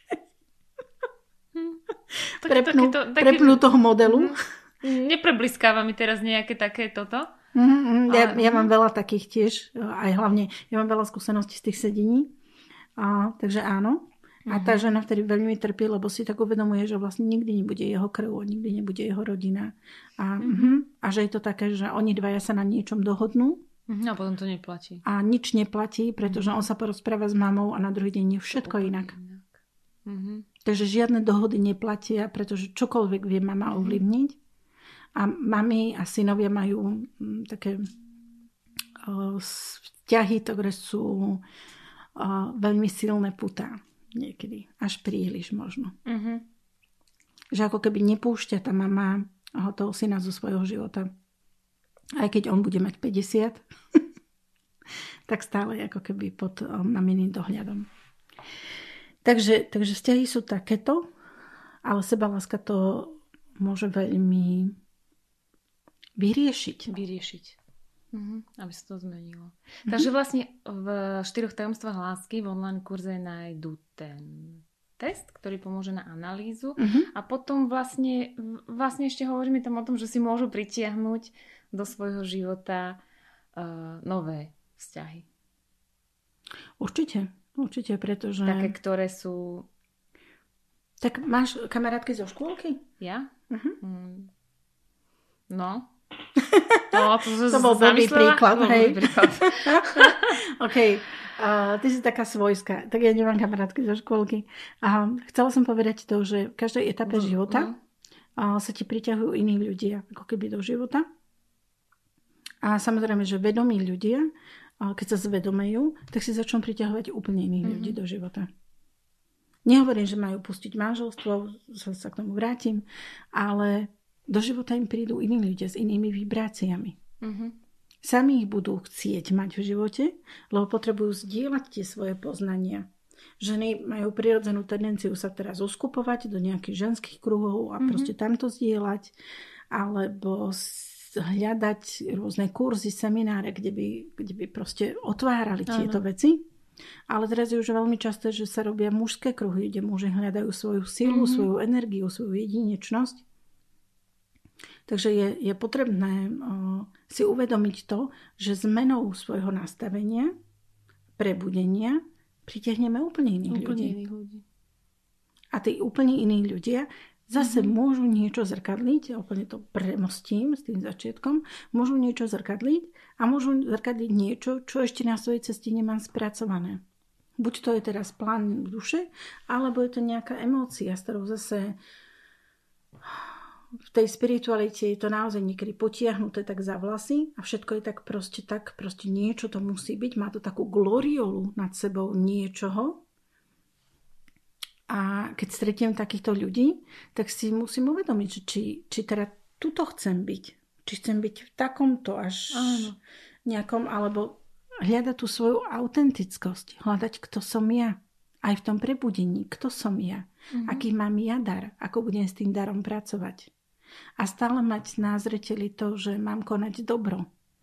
hm. Prepnú, taký to, taký... prepnú toho modelu. Hm. Neprebliskáva mi teraz nejaké také toto. Mm, ja, Ale... ja mám veľa takých tiež, aj hlavne, ja mám veľa skúseností z tých sedení. A, takže áno. A tá žena vtedy veľmi trpí, lebo si tak uvedomuje, že vlastne nikdy nebude jeho krv, nikdy nebude jeho rodina. A, mm-hmm. a že je to také, že oni dvaja sa na niečom dohodnú. Mm-hmm. A potom to neplatí. A nič neplatí, pretože mm-hmm. on sa porozpráva s mamou a na druhý deň je všetko inak. inak. Mm-hmm. Takže žiadne dohody neplatia, pretože čokoľvek vie mama ovlivniť. A mami a synovia majú m, také o, vzťahy, ktoré sú o, veľmi silné putá. Niekedy. Až príliš možno. Uh-huh. Že ako keby nepúšťa tá mama toho syna zo svojho života. Aj keď on bude mať päťdesiat, tak stále ako keby pod maminým dohľadom. Takže, takže vzťahy sú takéto, ale sebaláska to môže veľmi vyriešiť. Vyriešiť. Uh-huh, aby sa to zmenilo. Uh-huh. Takže vlastne v štyroch tajomstvách lásky v online kurze nájdú ten test, ktorý pomôže na analýzu uh-huh. a potom vlastne, vlastne ešte hovoríme tam o tom, že si môžu pritiahnuť do svojho života uh, nové vzťahy. Určite, určite, pretože... Také, ktoré sú... Tak máš kamarátky zo škôlky? Ja? Uh-huh. Mm. No... No, to, to bol veľmi príklad. Bol hej. príklad. OK. Uh, ty si taká svojská. Tak ja nemám kamarátky zo škôlky. A chcela som povedať to, že v každej etape mm, života uh, sa ti priťahujú iní ľudia, ako keby do života. A samozrejme, že vedomí ľudia, uh, keď sa zvedomejú, tak si začnú priťahovať úplne iných mm-hmm. ľudí do života. Nehovorím, že majú pustiť manželstvo, sa k tomu vrátim, ale do života im prídu iní ľudia s inými vibráciami. Uh-huh. Sami ich budú chcieť mať v živote, lebo potrebujú zdieľať tie svoje poznania. Ženy majú prirodzenú tendenciu sa teraz uskupovať do nejakých ženských kruhov a uh-huh. proste tamto zdieľať, alebo hľadať rôzne kurzy, semináre, kde by, kde by proste otvárali tieto uh-huh. veci. Ale teraz je už veľmi časté, že sa robia mužské kruhy, kde muži hľadajú svoju silu, uh-huh. svoju energiu, svoju jedinečnosť. Takže je, je potrebné o, si uvedomiť to, že zmenou svojho nastavenia, prebudenia, pritiahneme úplne iných úplne ľudí. Iných ľudí. A tí úplne iní ľudia zase mm-hmm. môžu niečo zrkadliť, úplne to premostím s tým začiatkom, môžu niečo zrkadliť a môžu zrkadliť niečo, čo ešte na svojej ceste nemám spracované. Buď to je teraz plán duše, alebo je to nejaká emócia, s ktorou zase... V tej spiritualite je to naozaj niekedy potiahnuté tak za vlasy a všetko je tak proste tak, proste niečo to musí byť. Má to takú gloriolu nad sebou niečoho. A keď stretiem takýchto ľudí, tak si musím uvedomiť, že či, či teda tuto chcem byť. Či chcem byť v takomto až Áno. nejakom, alebo hľadať tú svoju autentickosť. Hľadať, kto som ja. Aj v tom prebudení, kto som ja. Mhm. Aký mám ja dar. Ako budem s tým darom pracovať. A stále mať na zreteli to, že mám konať dobro.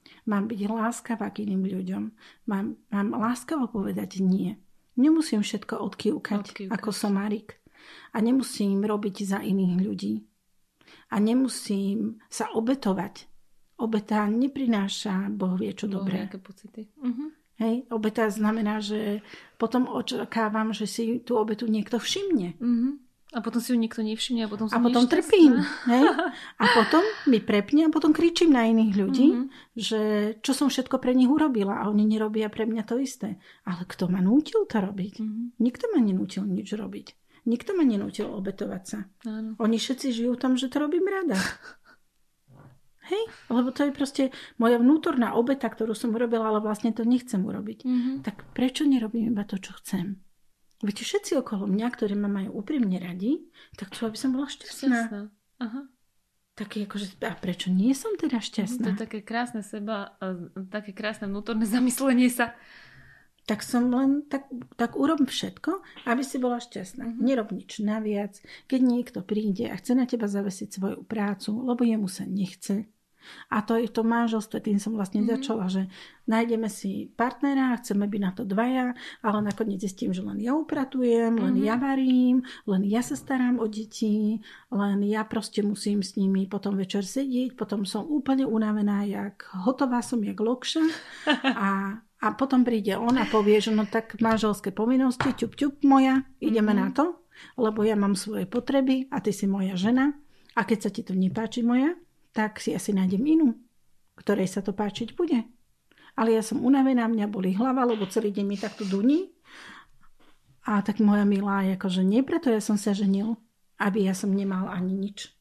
Mám byť láskavá k iným ľuďom. Mám, mám láskavo povedať nie. Nemusím všetko odkývkať, odkývkať ako somárik. A nemusím robiť za iných ľudí. A nemusím sa obetovať. Obeta neprináša Boh vie čo Boh dobré. Nejaké pocity. Uh-huh. Hej, obeta znamená, že potom očakávam, že si tú obetu niekto všimne. Uh-huh. A potom si ju nikto nevšimne a potom som A potom trpím. Hej? A potom mi prepne a potom kričím na iných ľudí, uh-huh. že čo som všetko pre nich urobila a oni nerobia pre mňa to isté. Ale kto ma nútil to robiť? Uh-huh. Nikto ma nenútil nič robiť. Nikto ma nenútil obetovať sa. Áno. Oni všetci žijú tam, že to robím rada. Hej, lebo to je proste moja vnútorná obeta, ktorú som urobila, ale vlastne to nechcem urobiť. Mm-hmm. Tak prečo nerobím iba to, čo chcem? Viete, všetci okolo mňa, ktorí ma majú úprimne radi, tak chcú, aby som bola šťastná. Šťastná. Aha. Taký akože, a prečo nie som teda šťastná? To je také krásne seba, také krásne vnútorné zamyslenie sa. Tak som len, tak, tak urob všetko, aby si bola šťastná. Mm-hmm. Nerob nič naviac. Keď niekto príde a chce na teba zavesiť svoju prácu, lebo jemu sa nechce. A to je v tom manželstve, tým som vlastne mm-hmm. začala, že nájdeme si partnera, chceme byť na to dvaja, ale nakoniec zistím, že len ja upratujem, len mm-hmm. ja varím, len ja sa starám o deti, len ja proste musím s nimi potom večer sedieť, potom som úplne unavená, jak hotová som, jak lokša. A, a potom príde on a povie, že no tak manželské povinnosti, ťup, ťup moja, ideme mm-hmm. na to, lebo ja mám svoje potreby a ty si moja žena a keď sa ti to nepáči moja, tak si asi nájdem inú, ktorej sa to páčiť bude. Ale ja som unavená, mňa bolí hlava, lebo celý deň mi takto duní. A tak moja milá, akože nie preto ja som sa ženil, aby ja som nemal ani nič.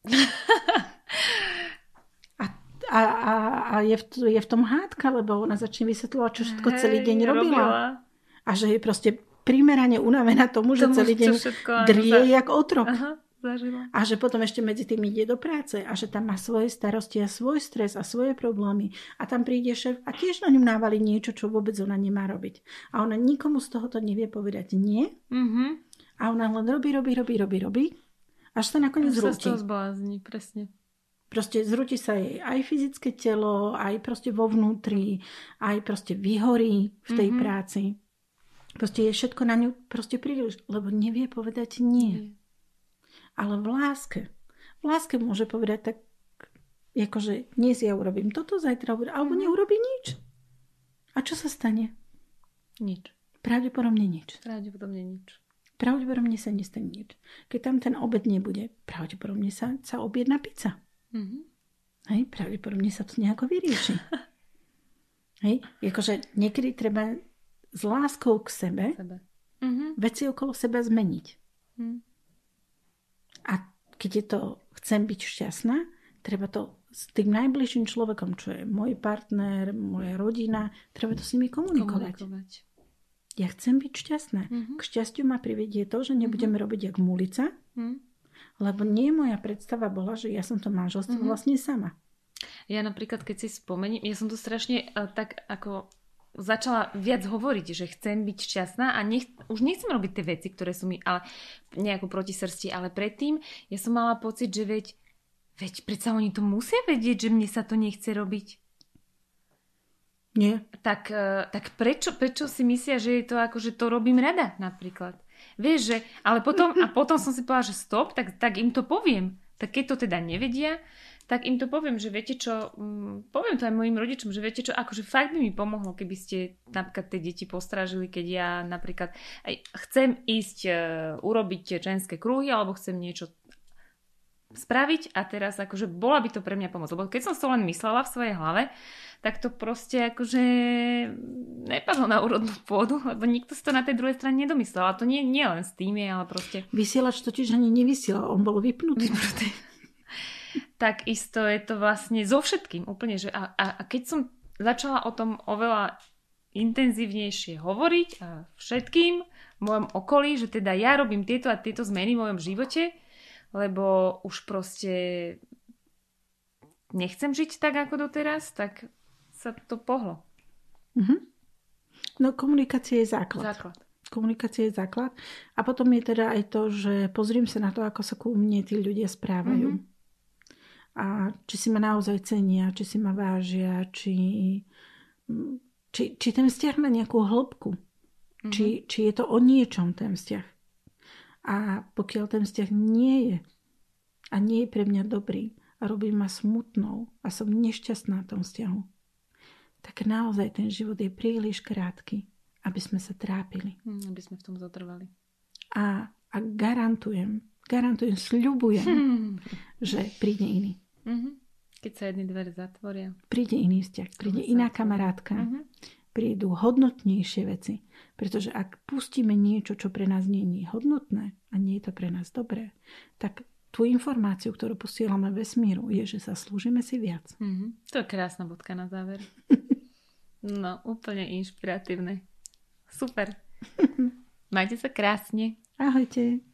a a, a, a je, v, je v tom hádka, lebo ona začne vysvetľovať, čo všetko Hej, celý deň robila. robila. A že je proste primerane unavená tomu, že tomu celý deň drie jak otrok. Aha. Zažila. A že potom ešte medzi tým ide do práce a že tam má svoje starosti a svoj stres a svoje problémy a tam príde šéf a tiež na ňom návali niečo, čo vôbec ona nemá robiť. A ona nikomu z tohoto nevie povedať nie mm-hmm. a ona len robí, robí, robí, robí, robí až sa nakoniec zrúti. Až sa z toho zblázni, presne. Proste zrúti sa jej aj fyzické telo, aj proste vo vnútri, aj proste vyhorí v tej mm-hmm. práci. Proste je všetko na ňu proste príliš, lebo nevie povedať nie. nie. Ale v láske. V láske môže povedať tak, akože dnes ja urobím toto, zajtra urobím, alebo neurobí nič. A čo sa stane? Nič. Pravdepodobne nič. Pravdepodobne nič. Pravdepodobne sa nestane nič. Keď tam ten obed nebude, pravdepodobne sa, sa objedná pizza. Mm-hmm. Hej, pravdepodobne sa to nejako vyrieši. Hej, akože niekedy treba s láskou k sebe, sebe. Mm-hmm. veci okolo seba zmeniť. Mm. A keď je to, chcem byť šťastná, treba to s tým najbližším človekom, čo je môj partner, moja rodina, treba to s nimi komunikovať. komunikovať. Ja chcem byť šťastná. Mm-hmm. K šťastiu ma privedie to, že nebudeme mm-hmm. robiť jak mulica, mm-hmm. lebo nie moja predstava bola, že ja som to manželstvo mm-hmm. vlastne sama. Ja napríklad, keď si spomeniem, ja som to strašne uh, tak ako začala viac hovoriť, že chcem byť šťastná a nech, už nechcem robiť tie veci, ktoré sú mi ale nejako proti srsti, ale predtým ja som mala pocit, že veď, veď predsa oni to musia vedieť, že mne sa to nechce robiť. Nie. Tak, tak prečo, prečo si myslia, že je to ako, že to robím rada napríklad? Vieš, že, ale potom, a potom som si povedala, že stop, tak, tak im to poviem. Tak keď to teda nevedia, tak im to poviem, že viete čo, um, poviem to aj mojim rodičom, že viete čo, akože fakt by mi pomohlo, keby ste napríklad tie deti postrážili, keď ja napríklad aj chcem ísť uh, urobiť ženské kruhy, alebo chcem niečo spraviť a teraz akože bola by to pre mňa pomoc. Lebo keď som to len myslela v svojej hlave, tak to proste akože nepadlo na úrodnú pôdu, lebo nikto si to na tej druhej strane nedomyslel. A to nie, nie len s tým je, ale proste... Vysielač totiž ani nevysielal, on bol vypnutý. Vypnutý. Tak isto je to vlastne so všetkým úplne, že a, a, a keď som začala o tom oveľa intenzívnejšie hovoriť a všetkým v mojom okolí, že teda ja robím tieto a tieto zmeny v mojom živote, lebo už proste nechcem žiť tak ako doteraz, tak sa to pohlo. Mm-hmm. No komunikácia je základ. Základ. Komunikácia je základ. A potom je teda aj to, že pozriem sa na to, ako sa ku mne tí ľdia správajú. Mm-hmm. a či si ma naozaj cenia, či si ma vážia, či, či, či ten vzťah má nejakú hĺbku. Mm-hmm. Či, či je to o niečom ten vzťah. A pokiaľ ten vzťah nie je a nie je pre mňa dobrý a robí ma smutnou a som nešťastná v tom vzťahu, tak naozaj ten život je príliš krátky, aby sme sa trápili. Mm, aby sme v tom zotrvali. A, a garantujem, garantujem, sľubujem, hmm. že príde iný. Mm-hmm. Keď sa jedny dvere zatvoria. Príde iný vzťah, príde iná kamarátka, mm-hmm. prídu hodnotnejšie veci. Pretože ak pustíme niečo, čo pre nás nie je hodnotné a nie je to pre nás dobré, tak tú informáciu, ktorú posielame vesmíru, je, že sa slúžime si viac. Mm-hmm. To je krásna bodka na záver. No, úplne inšpiratívne. Super. Majte sa krásne. Ahojte.